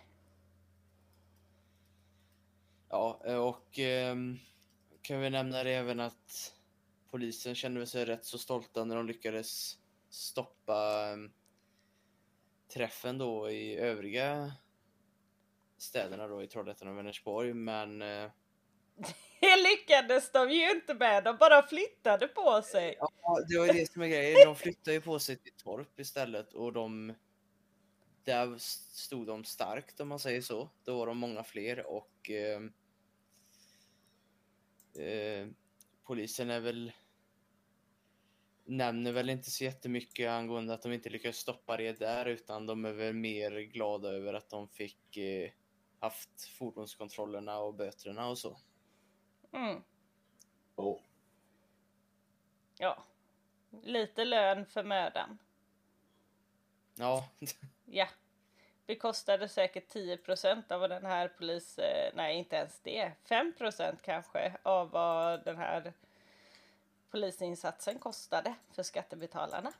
ja och ehm, kan vi nämna det även att polisen kände sig rätt så stolta när de lyckades stoppa ehm, träffen då i övriga städerna då i Trollhättan och Vänersborg, men eh, Det lyckades de ju inte med, de bara flyttade på sig. ja, det var ju det som är grejen. De flyttade ju på sig till Torp istället och de där stod de starkt om man säger så. Då var de många fler och eh, eh, polisen är väl nämner väl inte så jättemycket angående att de inte lyckades stoppa det där, utan de är väl mer glada över att de fick eh, haft fordonskontrollerna och böterna och så. Mm. Ja. Ja. Lite lön för mödan. Ja, Ja. Det kostade säkert tio procent av vad den här polis... eh, Nej, inte ens det. fem procent kanske av vad den här polisinsatsen kostade för skattebetalarna.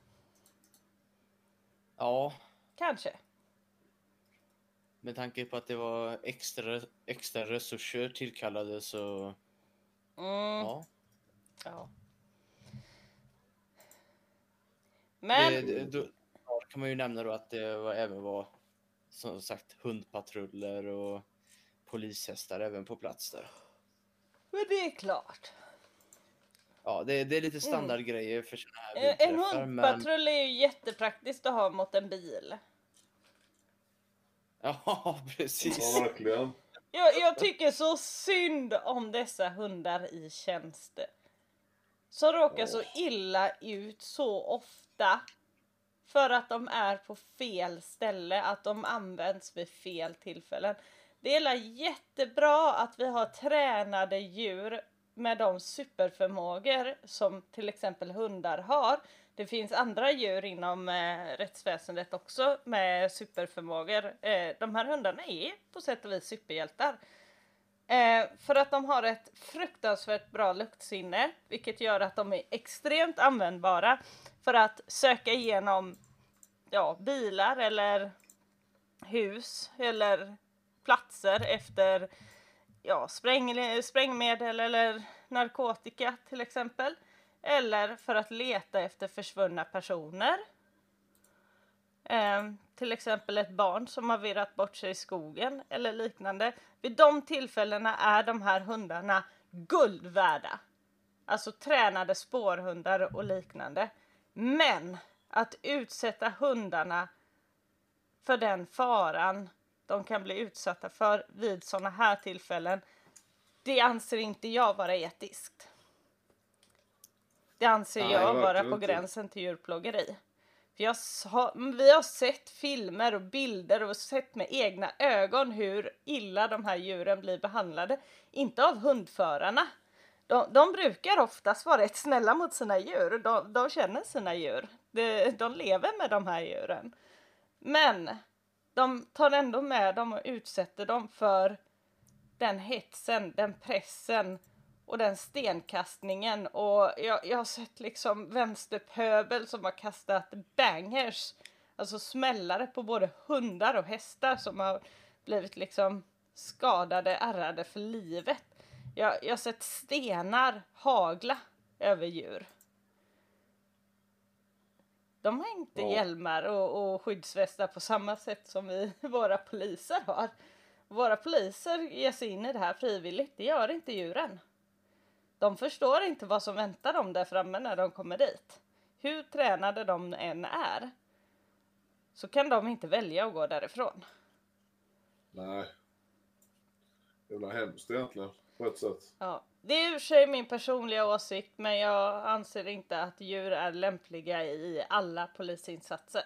ja, Kanske. med tanke på att det var extra, extra resurser tillkallade så Mm. ja. Ja. Men... Det, det, då ja, kan man ju nämna då att det var, även var som sagt hundpatruller och polishästar även på plats där. Men det är klart. Ja, det, det är lite standardgrejer för såna här En bilträffar, men hundpatrull är ju jättepraktiskt att ha mot en bil. ja, precis. Ja, verkligen. Jag, jag tycker så synd om dessa hundar i tjänst. Som råkar så illa ut så ofta. För att de är på fel ställe. Att de används vid fel tillfällen. Det är jättebra att vi har tränade djur med de superförmågor som till exempel hundar har. Det finns andra djur inom eh, rättsväsendet också med superförmågor. Eh, de här hundarna är på sätt och vis superhjältar. Eh, för att de har ett fruktansvärt bra luktsinne, vilket gör att de är extremt användbara för att söka igenom ja, bilar eller hus eller platser efter ja, spräng, sprängmedel eller narkotika till exempel. Eller för att leta efter försvunna personer. Eh, till exempel ett barn som har virrat bort sig i skogen eller liknande. Vid de tillfällena är de här hundarna guld värda. Alltså tränade spårhundar och liknande. Men att utsätta hundarna för den faran de kan bli utsatta för vid sådana här tillfällen, det anser inte jag vara etiskt. Det anser Nej, jag vara verkligen på inte. gränsen till djurplågeri. För jag sa, vi har sett filmer och bilder och sett med egna ögon hur illa de här djuren blir behandlade. Inte av hundförarna. De, de brukar oftast vara rätt snälla mot sina djur. De, de känner sina djur. De, de lever med de här djuren. Men de tar ändå med dem och utsätter dem för den hetsen, den pressen och den stenkastningen. Och jag, jag har sett liksom vänsterpöbel som har kastat bangers, alltså smällare på både hundar och hästar som har blivit liksom skadade, ärrade för livet. Jag, jag har sett stenar hagla över djur. De har inte Ja. hjälmar och, och skyddsvästar på samma sätt som vi, våra poliser har. Våra poliser ger sig in i det här frivilligt. Det gör inte djuren. De förstår inte vad som väntar dem där framme när de kommer dit. Hur tränade de än är, så kan de inte välja att gå därifrån. Nej. Det är hemskt egentligen, på ett sätt. Ja, det är i och för sig min personliga åsikt, men jag anser inte att djur är lämpliga i alla polisinsatser.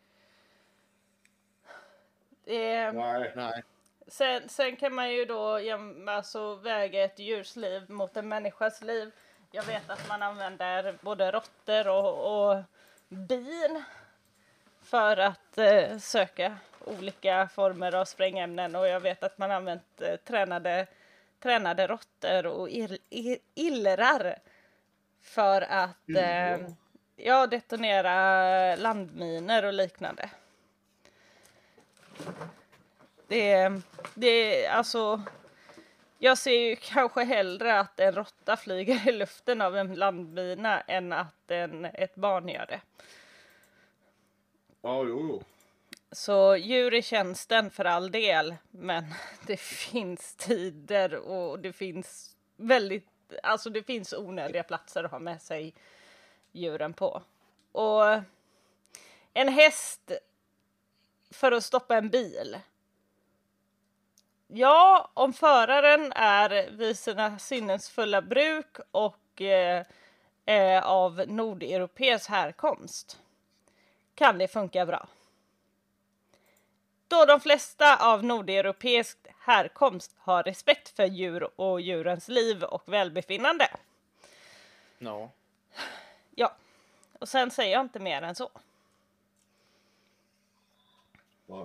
Det, Nej. Nej. sen, sen kan man ju då jäm- alltså, väga ett djurs liv mot en människas liv. Jag vet att man använder både råttor och, och bin för att eh, söka olika former av sprängämnen. Och jag vet att man använt eh, tränade, tränade råttor och ill, ill, illrar för att eh, ja, detonera landminer och liknande. Det, det alltså, jag ser ju kanske hellre att en råtta flyger i luften av en landmina än att en, ett barn gör det. Ja, jo, jo. Så djur i tjänsten för all del, men det finns tider och det finns väldigt, alltså det finns onödiga platser att ha med sig djuren på. Och en häst för att stoppa en bil. Ja, om föraren är vid sina sinnens fulla bruk och eh, eh, av nordeuropeisk härkomst kan det funka bra. Då de flesta av nordeuropeisk härkomst har respekt för djur och djurens liv och välbefinnande. Ja. Ja, och sen säger jag inte mer än så. Nej.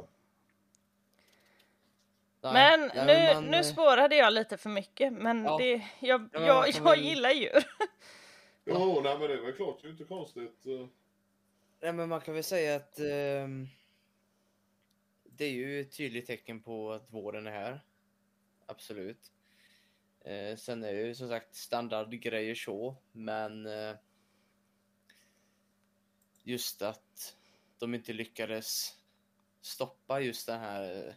Men Nej, nu, man- nu spårade jag lite för mycket, men Ja. det, jag, Ja, men jag, man kan jag väl- gillar djur. Jo, nej men det är väl klart, det är inte konstigt. eh. Nej, men man kan väl säga att ehm, det är ju ett tydligt tecken på att våren är här. Absolut. Eh, sen är det ju som sagt standardgrejer så, men eh, just att de inte lyckades stoppa just den här eh,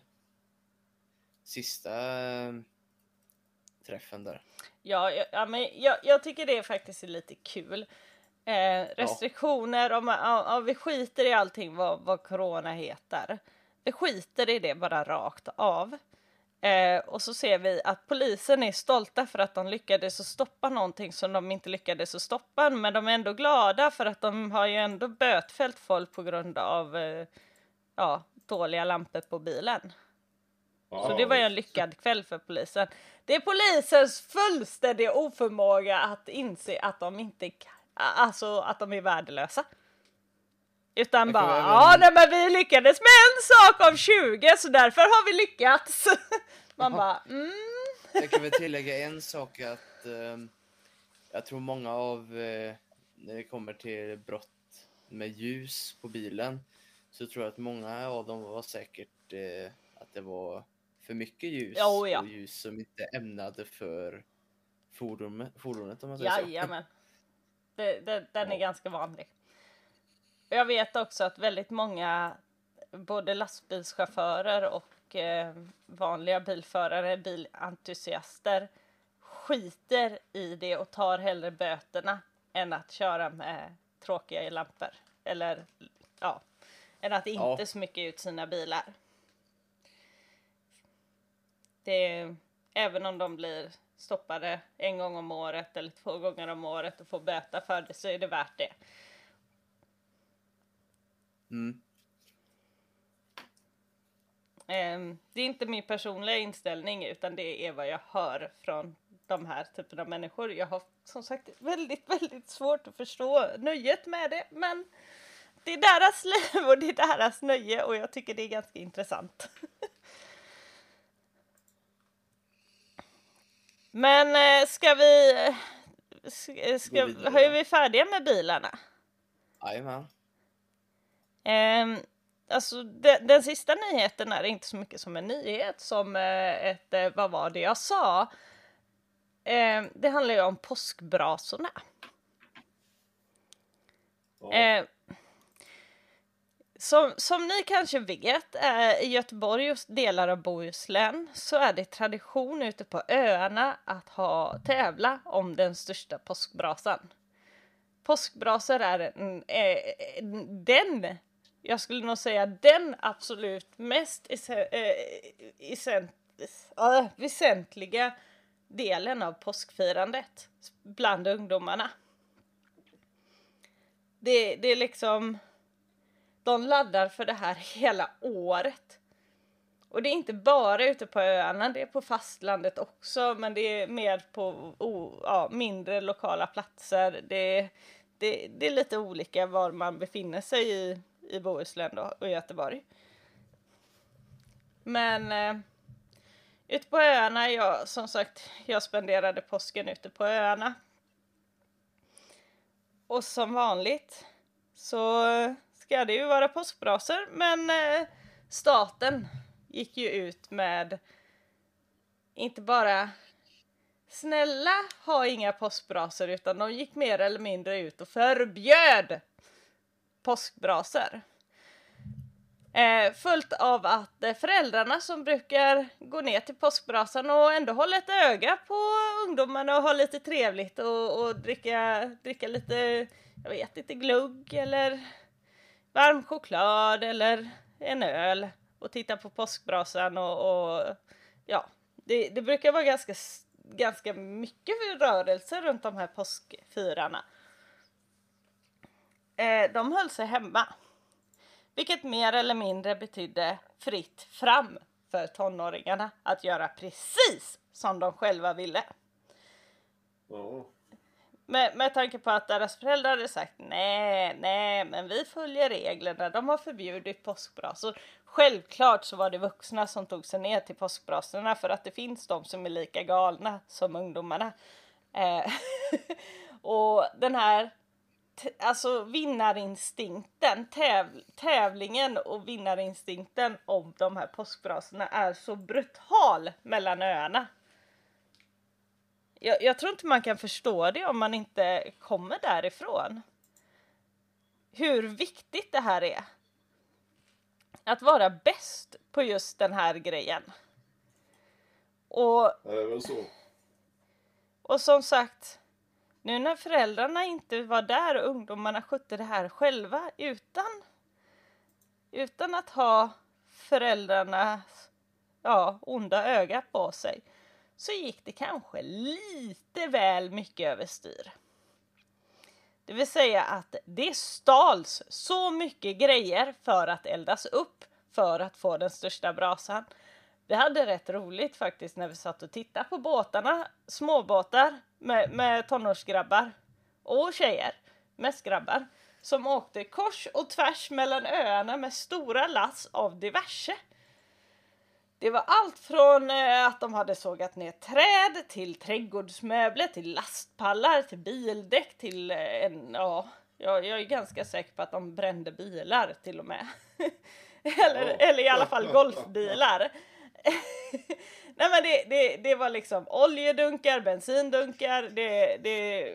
sista eh, träffen där. Ja, ja, ja men jag, jag tycker det faktiskt är lite kul. Eh, restriktioner, om, om, om vi skiter i allting vad, vad corona heter. Vi skiter i det bara rakt av. Eh, och så ser vi att polisen är stolta för att de lyckades att stoppa någonting som de inte lyckades att stoppa. Men de är ändå glada för att de har ju ändå bötfällt folk på grund av eh, ja, dåliga lampor på bilen. Så det var ju en lyckad kväll för polisen. Det är polisens fullständiga oförmåga att inse att de inte kan, alltså att de är värdelösa. Utan Jag bara, kommer även- ja nej, men vi lyckades med en sak av tjugo så därför har vi lyckats. Man bara, mm. Jag kan väl tillägga en sak att ehm, jag tror många av, eh, när det kommer till brott med ljus på bilen, så tror jag att många av dem var säkert eh, att det var för mycket ljus Oh, ja. och ljus som inte ämnade för fordonet, fordonet om man säger så. Jajamän. Det, det, den är Ja. ganska vanlig. Jag vet också att väldigt många, både lastbilschaufförer och eh, vanliga bilförare, bilentusiaster, skiter i det och tar hellre böterna än att köra med tråkiga lampor. Eller, ja, än att inte Ja. smycka ut sina bilar. Det, även om de blir stoppade en gång om året eller två gånger om året och får böta för det, så är det värt det. Mm. Ehm, det är inte min personliga inställning utan det är vad jag hör från de här typerna av människor. Jag har som sagt väldigt, väldigt svårt att förstå nöjet med det, men det är deras liv och det är deras nöje och jag tycker det är ganska intressant. Men eh, ska vi... Ska, ska, Gå vidare, har ja. vi färdiga med bilarna? Jajamän. Um, alltså den, den sista nyheten är inte så mycket som en nyhet som eh, ett, eh, vad var det jag sa? Ehm, det handlar ju om påskbrasorna. Ja. Eh, som, som ni kanske vet, eh, i Göteborg och delar av Bohuslän så är det tradition ute på öarna att ha tävla om den största påskbrasan. Påskbrasor är en, eh, den, jag skulle nog säga den absolut mest isen, eh, isen, äh, väsentliga delen av påskfirandet bland ungdomarna. Det, det är liksom, de laddar för det här hela året. Och det är inte bara ute på öarna, det är på fastlandet också, men det är mer på oh, ja, mindre lokala platser. Det, det, det är lite olika var man befinner sig i, i Bohuslän då, och Göteborg. Men eh, ute på öarna, jag, som sagt, jag spenderade påsken ute på öarna. Och som vanligt så ska det ju vara påskbrasor, men eh, staten gick ju ut med inte bara snälla ha inga påskbrasor, utan de gick mer eller mindre ut och förbjöd påskbrasor. Eh, fullt av att eh, föräldrarna som brukar gå ner till påskbrasan och ändå hålla ett öga på ungdomarna och ha lite trevligt och, och dricka, dricka lite, jag vet inte, glugg eller varm choklad eller en öl och titta på påskbrasan och, och ja, det, det brukar vara ganska, ganska mycket rörelse runt de här påskfirarna. eh, de höll sig hemma. Vilket mer eller mindre betydde fritt fram för tonåringarna att göra precis som de själva ville. Ja. Med, med tanke på att deras föräldrar hade sagt nej, nej, men vi följer reglerna. De har förbjudit påskbrasor. Självklart så var det vuxna som tog sig ner till påskbrasorna för att det finns de som är lika galna som ungdomarna. Eh, och den här t- alltså vinnarinstinkten, täv- tävlingen och vinnarinstinkten om de här påskbrasorna är så brutal mellan öarna. Jag, jag tror inte man kan förstå det om man inte kommer därifrån. Hur viktigt det här är. Att vara bäst på just den här grejen. Och, Ja, det är väl så. och som sagt, nu när föräldrarna inte var där och ungdomarna skötte det här själva utan, utan att ha föräldrarnas ja, onda öga på sig, så gick det kanske lite väl mycket överstyr. Det vill säga att det stals så mycket grejer för att eldas upp för att få den största brasan. Vi hade rätt roligt faktiskt när vi satt och tittade på båtarna, småbåtar med, med tonårsgrabbar och tjejer, mest grabbar, som åkte kors och tvärs mellan öarna med stora lass av diverse. Det var allt från eh, att de hade sågat ner träd till trädgårdsmöbler, till lastpallar, till bildäck, till eh, en, ja, jag, jag är ganska säker på att de brände bilar till och med. eller, Ja. eller i alla fall golfbilar. Nej men det, det, det var liksom oljedunkar, bensindunkar, det... det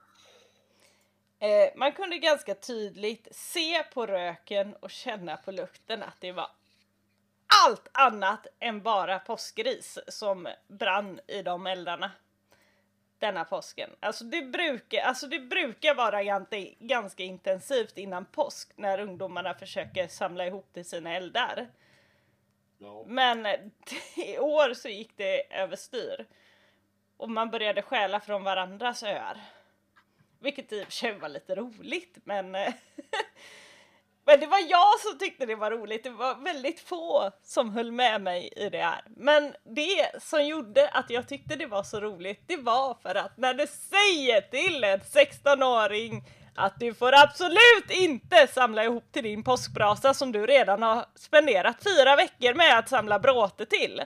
eh, man kunde ganska tydligt se på röken och känna på lukten att det var allt annat än bara påskris som brann i de eldarna denna påsken. Alltså det brukar, alltså det brukar vara ganska, ganska intensivt innan påsk när ungdomarna försöker samla ihop till sina eldar. Ja. Men i år så gick det överstyr. Och man började stjäla från varandras öar. Vilket i och för sig var lite roligt, men... Men det var jag som tyckte det var roligt. Det var väldigt få som höll med mig i det här. Men det som gjorde att jag tyckte det var så roligt, det var för att när du säger till en sexton-åring att du får absolut inte samla ihop till din påskbrasa som du redan har spenderat fyra veckor med att samla bråte till.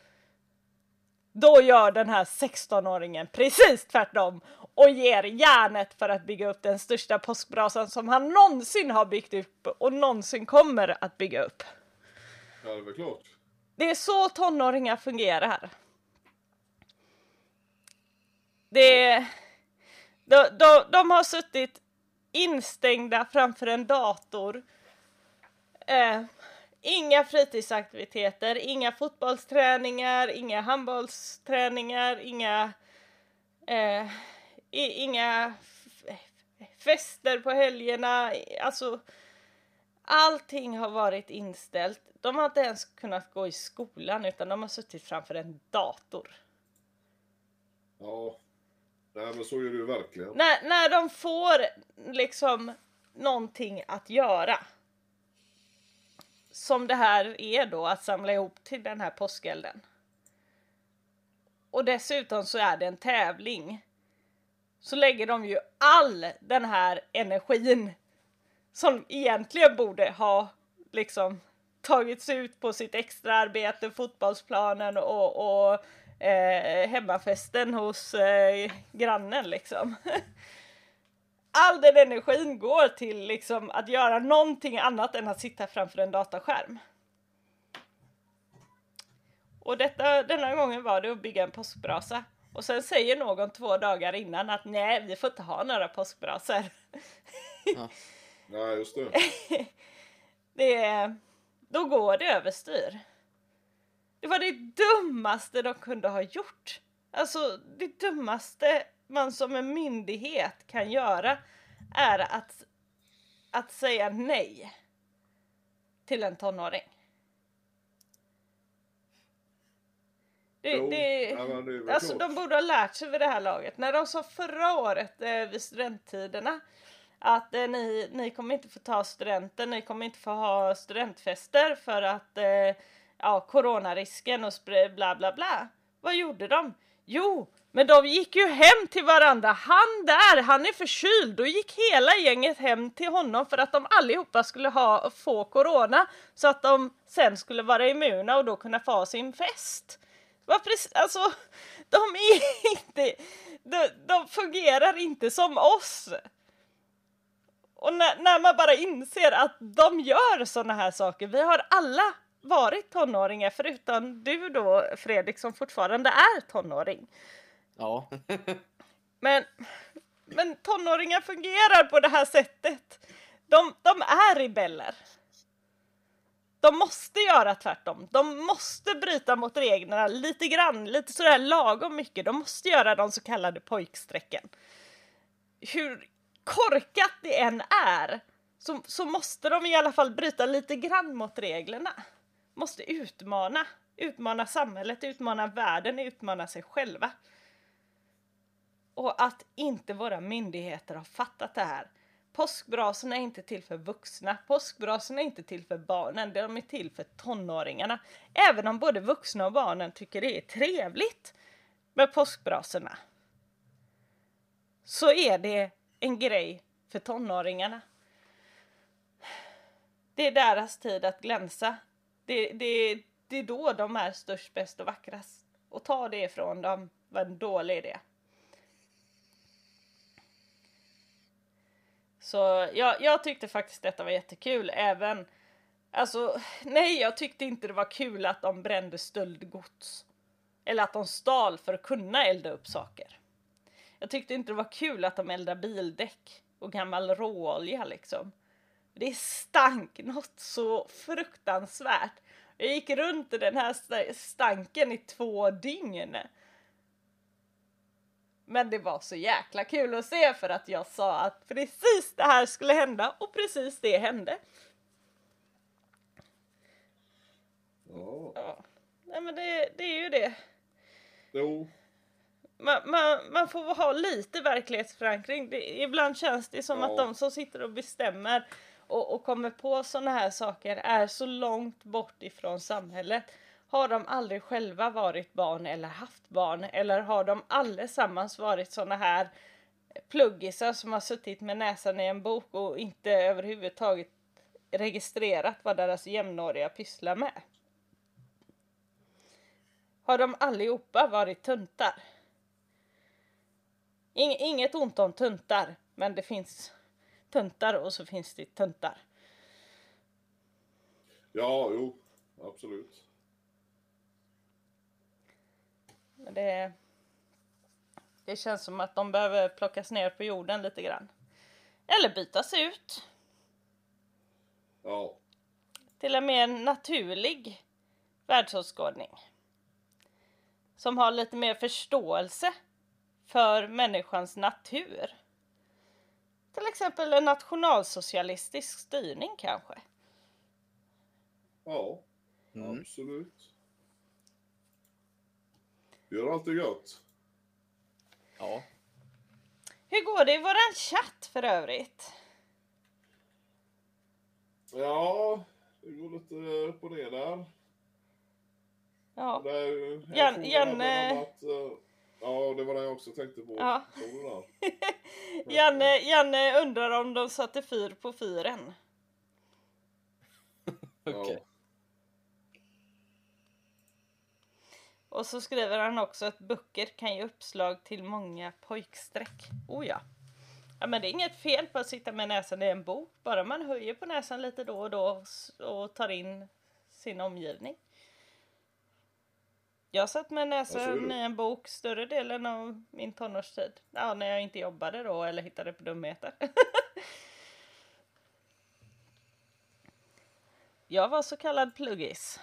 Då gör den här sexton-åringen precis tvärtom och ger järnet för att bygga upp den största påskbrasan som han någonsin har byggt upp och någonsin kommer att bygga upp. Ja, det är väl klart. Det är så tonåringar fungerar. Det, de, de, de har suttit instängda framför en dator. Eh, inga fritidsaktiviteter, inga fotbollsträningar, inga handbollsträningar, inga... Eh, inga f- fester på helgerna, alltså allting har varit inställt. De har inte ens kunnat gå i skolan utan de har suttit framför en dator. Ja, nej, men så är det ju verkligen. När, när de får liksom någonting att göra, som det här är då, att samla ihop till den här påskelden. Och dessutom så är det en tävling. Så lägger de ju all den här energin som egentligen borde ha liksom tagits ut på sitt extra arbete, fotbollsplanen och, och eh, hemmafesten hos eh, grannen liksom. All den energin går till liksom att göra någonting annat än att sitta framför en dataskärm. Och detta, denna gången var det att bygga en påskbrasa. Och sen säger någon två dagar innan att nej, vi får inte ha några påskbrasor. Ja. Nej, just det. det. Då går det överstyr. Det var det dummaste de kunde ha gjort. Alltså det dummaste man som en myndighet kan göra är att, att säga nej till en tonåring. Det, Jo, det, ja, men det är väl alltså klart. de borde ha lärt sig vid det här laget. När de sa förra året eh, vid studenttiderna att eh, ni, ni kommer inte få ta studenten, ni kommer inte få ha studentfester för att eh, ja, coronarisken och spr- bla bla bla. Vad gjorde de? Jo, men de gick ju hem till varandra. Han där, han är förkyld. Då gick hela gänget hem till honom för att de allihopa skulle ha, få corona. Så att de sen skulle vara immuna och då kunna få ha sin fest. Var precis, alltså, de är inte, de, de fungerar inte som oss. Och när, när man bara inser att de gör såna här saker. Vi har alla varit tonåringar förutom du då, Fredrik, som fortfarande är tonåring. Ja. Men, men tonåringar fungerar på det här sättet. De, de är rebeller. De måste göra tvärtom. De måste bryta mot reglerna lite grann, lite sådär lagom mycket. De måste göra de så kallade pojksträcken. Hur korkat det än är, så, så måste de i alla fall bryta lite grann mot reglerna. Måste utmana. Utmana samhället, utmana världen, utmana sig själva. Och att inte våra myndigheter har fattat det här. Påskbrasorna är inte till för vuxna. Påskbrasorna är inte till för barnen. De är till för tonåringarna. Även om både vuxna och barnen tycker det är trevligt med påskbrasorna, så är det en grej för tonåringarna. Det är deras tid att glänsa. Det, det, det är då de är störst, bäst och vackrast. Och ta det ifrån dem var en dålig idé. Så jag, jag tyckte faktiskt detta var jättekul. Även, alltså, nej, jag tyckte inte det var kul att de brände stöldgods. Eller att de stal för att kunna elda upp saker. Jag tyckte inte det var kul att de eldade bildäck och gammal råolja liksom. Det stank något så fruktansvärt. Jag gick runt i den här stanken i två dygn. Men det var så jäkla kul att se för att jag sa att precis det här skulle hända och precis det hände. Ja. Ja, nej, men det, det är ju det. Jo. Man, man, man får ha lite verklighetsförankring. Det, ibland känns det som Ja. att de som sitter och bestämmer och, och kommer på såna här saker är så långt bort ifrån samhället. Har de aldrig själva varit barn eller haft barn? Eller har de allesammans varit såna här pluggisar som har suttit med näsan i en bok och inte överhuvudtaget registrerat vad deras jämnåriga pysslar med? Har de allihopa varit tuntar? Ing- inget ont om tuntar, men det finns tuntar och så finns det tuntar. Ja, jo. Absolut. Men det, det känns som att de behöver plockas ner på jorden lite grann. Eller bytas ut Ja. till en mer naturlig världsåskådning. Som har lite mer förståelse för människans natur. Till exempel en nationalsocialistisk styrning kanske. Ja. Mm. Absolut. Det gör alltid gött. Ja. Hur går det i våran chatt för övrigt? Ja, det går lite upp och ner där. Ja, Det är ju- här Jan- får man Janne- bland annat, eh, ja, det var det jag också tänkte på. Ja. Såg du där? Janne, Janne undrar om de satte fyr på fyren. Okej. Och så skriver han också att böcker kan ge uppslag till många pojksträck. Oh ja. Ja, men det är inget fel på att sitta med näsan i en bok. Bara man höjer på näsan lite då och då och tar in sin omgivning. Jag satt med Ja, så är näsan det. i en bok större delen av min tonårstid. Ja, när jag inte jobbade då eller hittade på dumheter. Jag var så kallad pluggis.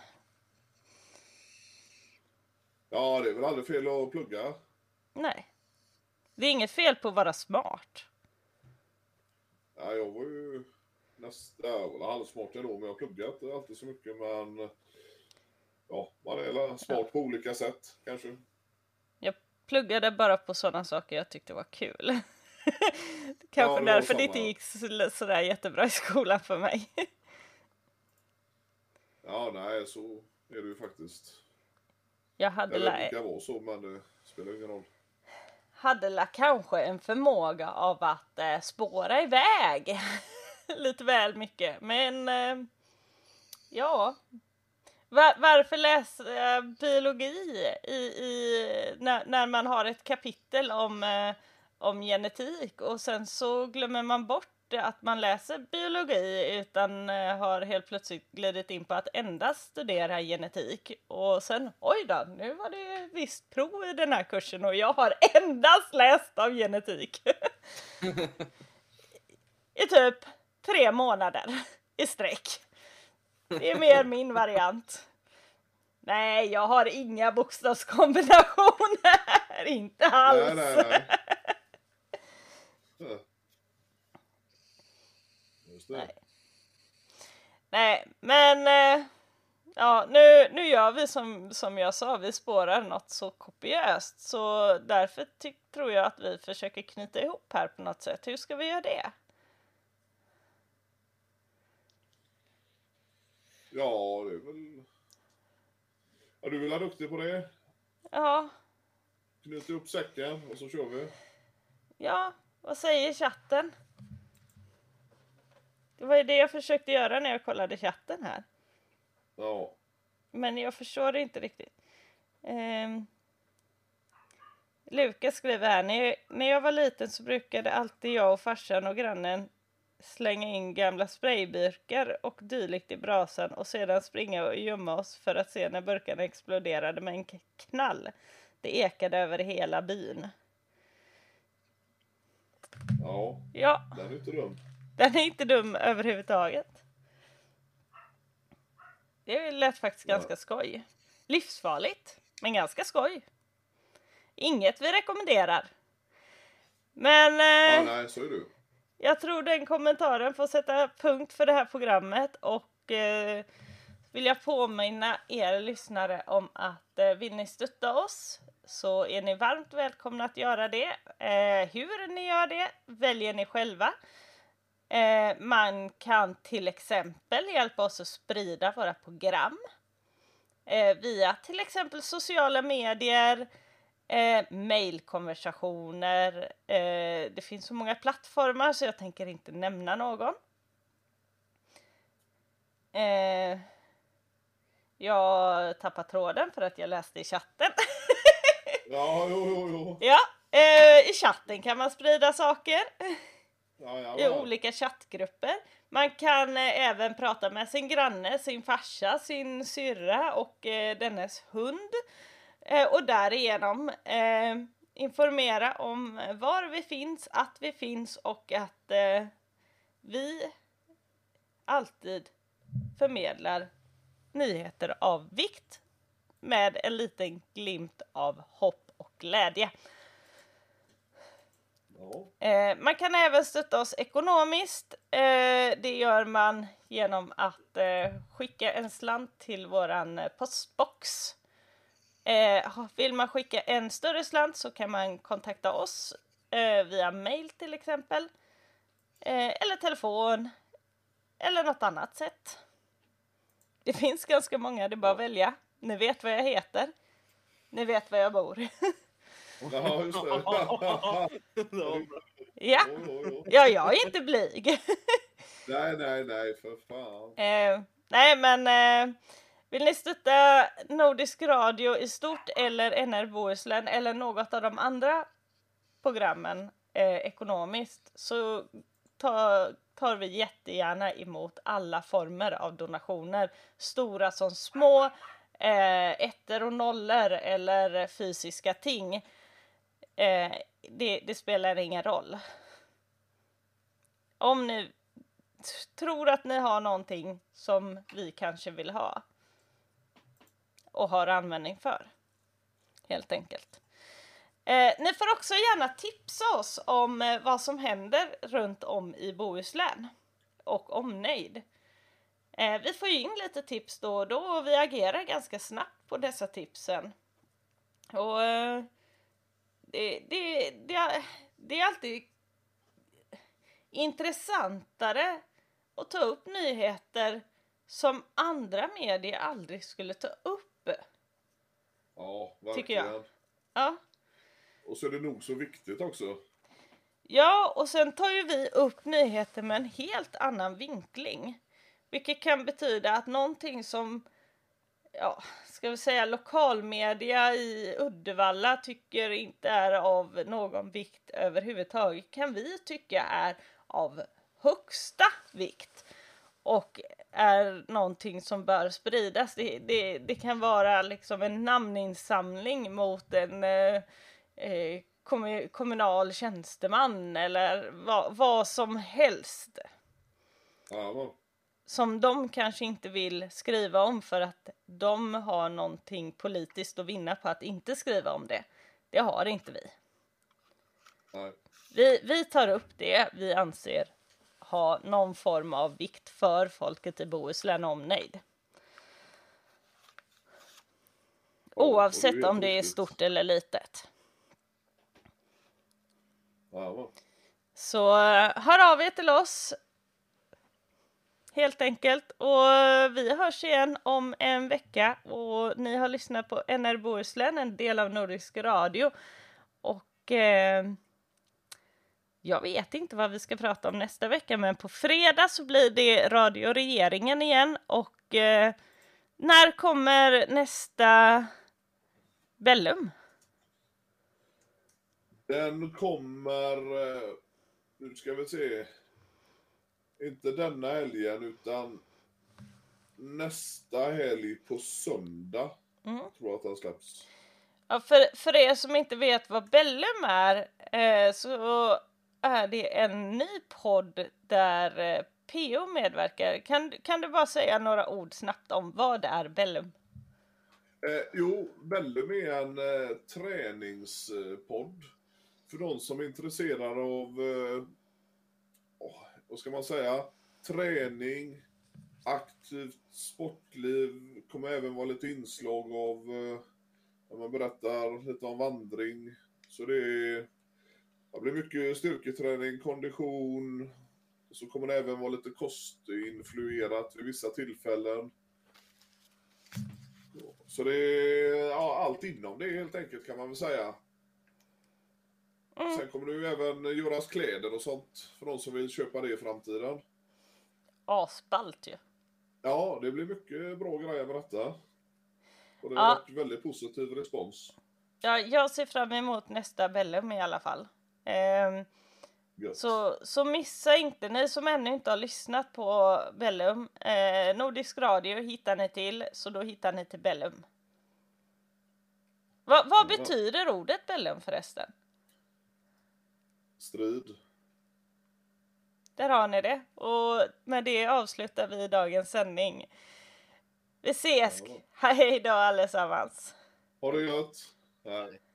Ja, det är väl aldrig fel att plugga. Nej. Det är inget fel på att vara smart. Ja, jag var ju nästan, jag var halvsmart ändå, men jag har pluggat alltid så mycket, men ja, man är smart på olika sätt kanske. Jag pluggade bara på sådana saker jag tyckte var kul. Kanske Ja, det var därför det inte samma. gick så- sådär jättebra i skolan för mig. Ja, nej, så är det ju faktiskt. Jag hade, Eller la, det brukar vara så, men det spelar ingen roll. hade la kanske en förmåga av att eh, spåra iväg lite väl mycket. Men eh, ja, Var, varför läsa eh, biologi i, i, när, när man har ett kapitel om, eh, om genetik och sen så glömmer man bort att man läser biologi utan eh, har helt plötsligt glidit in på att endast studera genetik och sen oj då, nu var det visst prov i den här kursen och jag har endast läst av genetik i typ tre månader i sträck. Det är mer min variant. Nej, jag har inga bokstavskombinationer. Inte alls. Nej, nej, nej. Ja. Just det. Nej. Nej, men eh, ja, nu, nu gör vi som, som jag sa, vi spårar något så kopiöst. Så därför ty- tror jag att vi försöker knyta ihop här på något sätt. Hur ska vi göra det? Ja, det är väl... Ja, du vill vara duktig på det. Ja, Knyter upp säcken och så kör vi. ja, vad säger chatten? Det var ju det jag försökte göra när jag kollade chatten här. Ja. Men jag förstår det inte riktigt. Um, Lukas skriver här. När jag, när jag var liten så brukade alltid jag och farsan och grannen slänga in gamla sprayburkar och dylikt i brasan och sedan springa och gömma oss för att se när burkarna exploderade med en knall. Det ekade över hela byn. Ja, Ja, den är inte dum. den är inte dum överhuvudtaget. Det lät faktiskt Ja. ganska skoj. Livsfarligt, men ganska skoj. Inget vi rekommenderar. Men Ja, eh, nej, så är du. jag tror den kommentaren får sätta punkt för det här programmet. Och eh, vill jag påminna er lyssnare om att eh, vill ni stötta oss så är ni varmt välkomna att göra det. Eh, hur ni gör det väljer ni själva. Eh, man kan till exempel hjälpa oss att sprida våra program eh, via till exempel sociala medier, eh, mailkonversationer. Eh, det finns så många plattformar så jag tänker inte nämna någon. Eh, jag tappar tråden för att jag läste i chatten. Ja, jo, jo, jo. Ja, eh, i chatten kan man sprida saker. Ja, ja, I ja. olika chattgrupper. Man kan eh, även prata med sin granne, sin farsa, sin syrra och eh, dennes hund. Eh, och därigenom eh, informera om var vi finns, att vi finns och att eh, vi alltid förmedlar nyheter av vikt med en liten glimt av hopp och glädje. Ja. Eh, man kan även stötta oss ekonomiskt. Eh, det gör man genom att eh, skicka en slant till våran eh, postbox. Eh, vill man skicka en större slant så kan man kontakta oss eh, via mail till exempel. Eh, eller telefon. Eller något annat sätt. Det finns ganska många, det är bara att välja. Ni vet vad jag heter. Ni vet var jag bor. Ja, just det. Ja. Jo, jo, jo. Ja, jag är inte blyg. Nej, nej, nej, för fan. Eh, nej, men eh, vill ni stötta Nordisk Radio i stort eller N R Bohuslän eller något av de andra programmen eh, ekonomiskt så ta, tar vi jättegärna emot alla former av donationer. Stora som små, eh, ettor och nollor eller fysiska ting. Eh, det, det spelar ingen roll. Om ni tror att ni har någonting som vi kanske vill ha och har användning för. Helt enkelt. Eh, ni får också gärna tipsa oss om eh, vad som händer runt om i Bohuslän och omnejd. Eh, vi får ju in lite tips då och då och vi agerar ganska snabbt på dessa tipsen. Och eh, det, det, det, det är alltid intressantare att ta upp nyheter som andra medier aldrig skulle ta upp. Ja, verkligen. Tycker jag. Ja. Och så är det nog så viktigt också. Ja, och sen tar ju vi upp nyheter med en helt annan vinkling. Vilket kan betyda att någonting som, ja, ska vi säga lokalmedia i Uddevalla tycker inte är av någon vikt överhuvudtaget, kan vi tycka är av högsta vikt. Och är någonting som bör spridas. Det, det, det kan vara liksom en namninsamling mot en eh, eh, kommunal tjänsteman eller vad, vad som helst. Ja. Som de kanske inte vill skriva om för att de har någonting politiskt att vinna på att inte skriva om det. Det har inte vi. Nej. Vi, vi tar upp det vi anser ha någon form av vikt för folket i Bohuslän och omnejd. Oavsett det om det är riktigt. stort eller litet. Ja. Så hör av er till oss. Helt enkelt. Och vi hörs igen om en vecka. Och ni har lyssnat på N R Bohuslän, en del av Nordisk Radio. Och eh, jag vet inte vad vi ska prata om nästa vecka. Men på fredag så blir det Radio Regeringen igen. Och eh, när kommer nästa Bellum? Den kommer, eh, nu ska vi se, inte denna helgen utan nästa helg på söndag. Mm. Tror jag att den släpps. Ja, för, för er som inte vet vad Bellum är eh, så är det en ny podd där eh, P O medverkar. Kan, kan du bara säga några ord snabbt om vad är Bellum? Eh, jo, Bellum är en eh, träningspodd för de som är intresserade av, eh, oh, vad ska man säga, träning, aktivt sportliv. Kommer även vara lite inslag av, eh, när man berättar lite om vandring. Så det, är, det blir mycket styrketräning, kondition. Så kommer det även vara lite kostinfluerat vid vissa tillfällen. Så det är ja, allt inom det helt enkelt kan man väl säga. Mm. Sen kommer det ju även göras kläder och sånt för de som vill köpa det i framtiden. Asballt ju. Ja, det blir mycket bra grejer med detta. Och det Ja. har varit väldigt positiv respons. Ja, jag ser fram emot nästa Bellum i alla fall. Ehm, Gött. så, så missa inte, ni som ännu inte har lyssnat på Bellum. Eh, Nordisk Radio hittar ni till, så då hittar ni till Bellum. Va, vad Ja. betyder ordet Bellum förresten? Strid. Där har ni det. Och med det avslutar vi dagens sändning. Vi ses. Ja. Hej då allesammans. Ha det gött. Nej.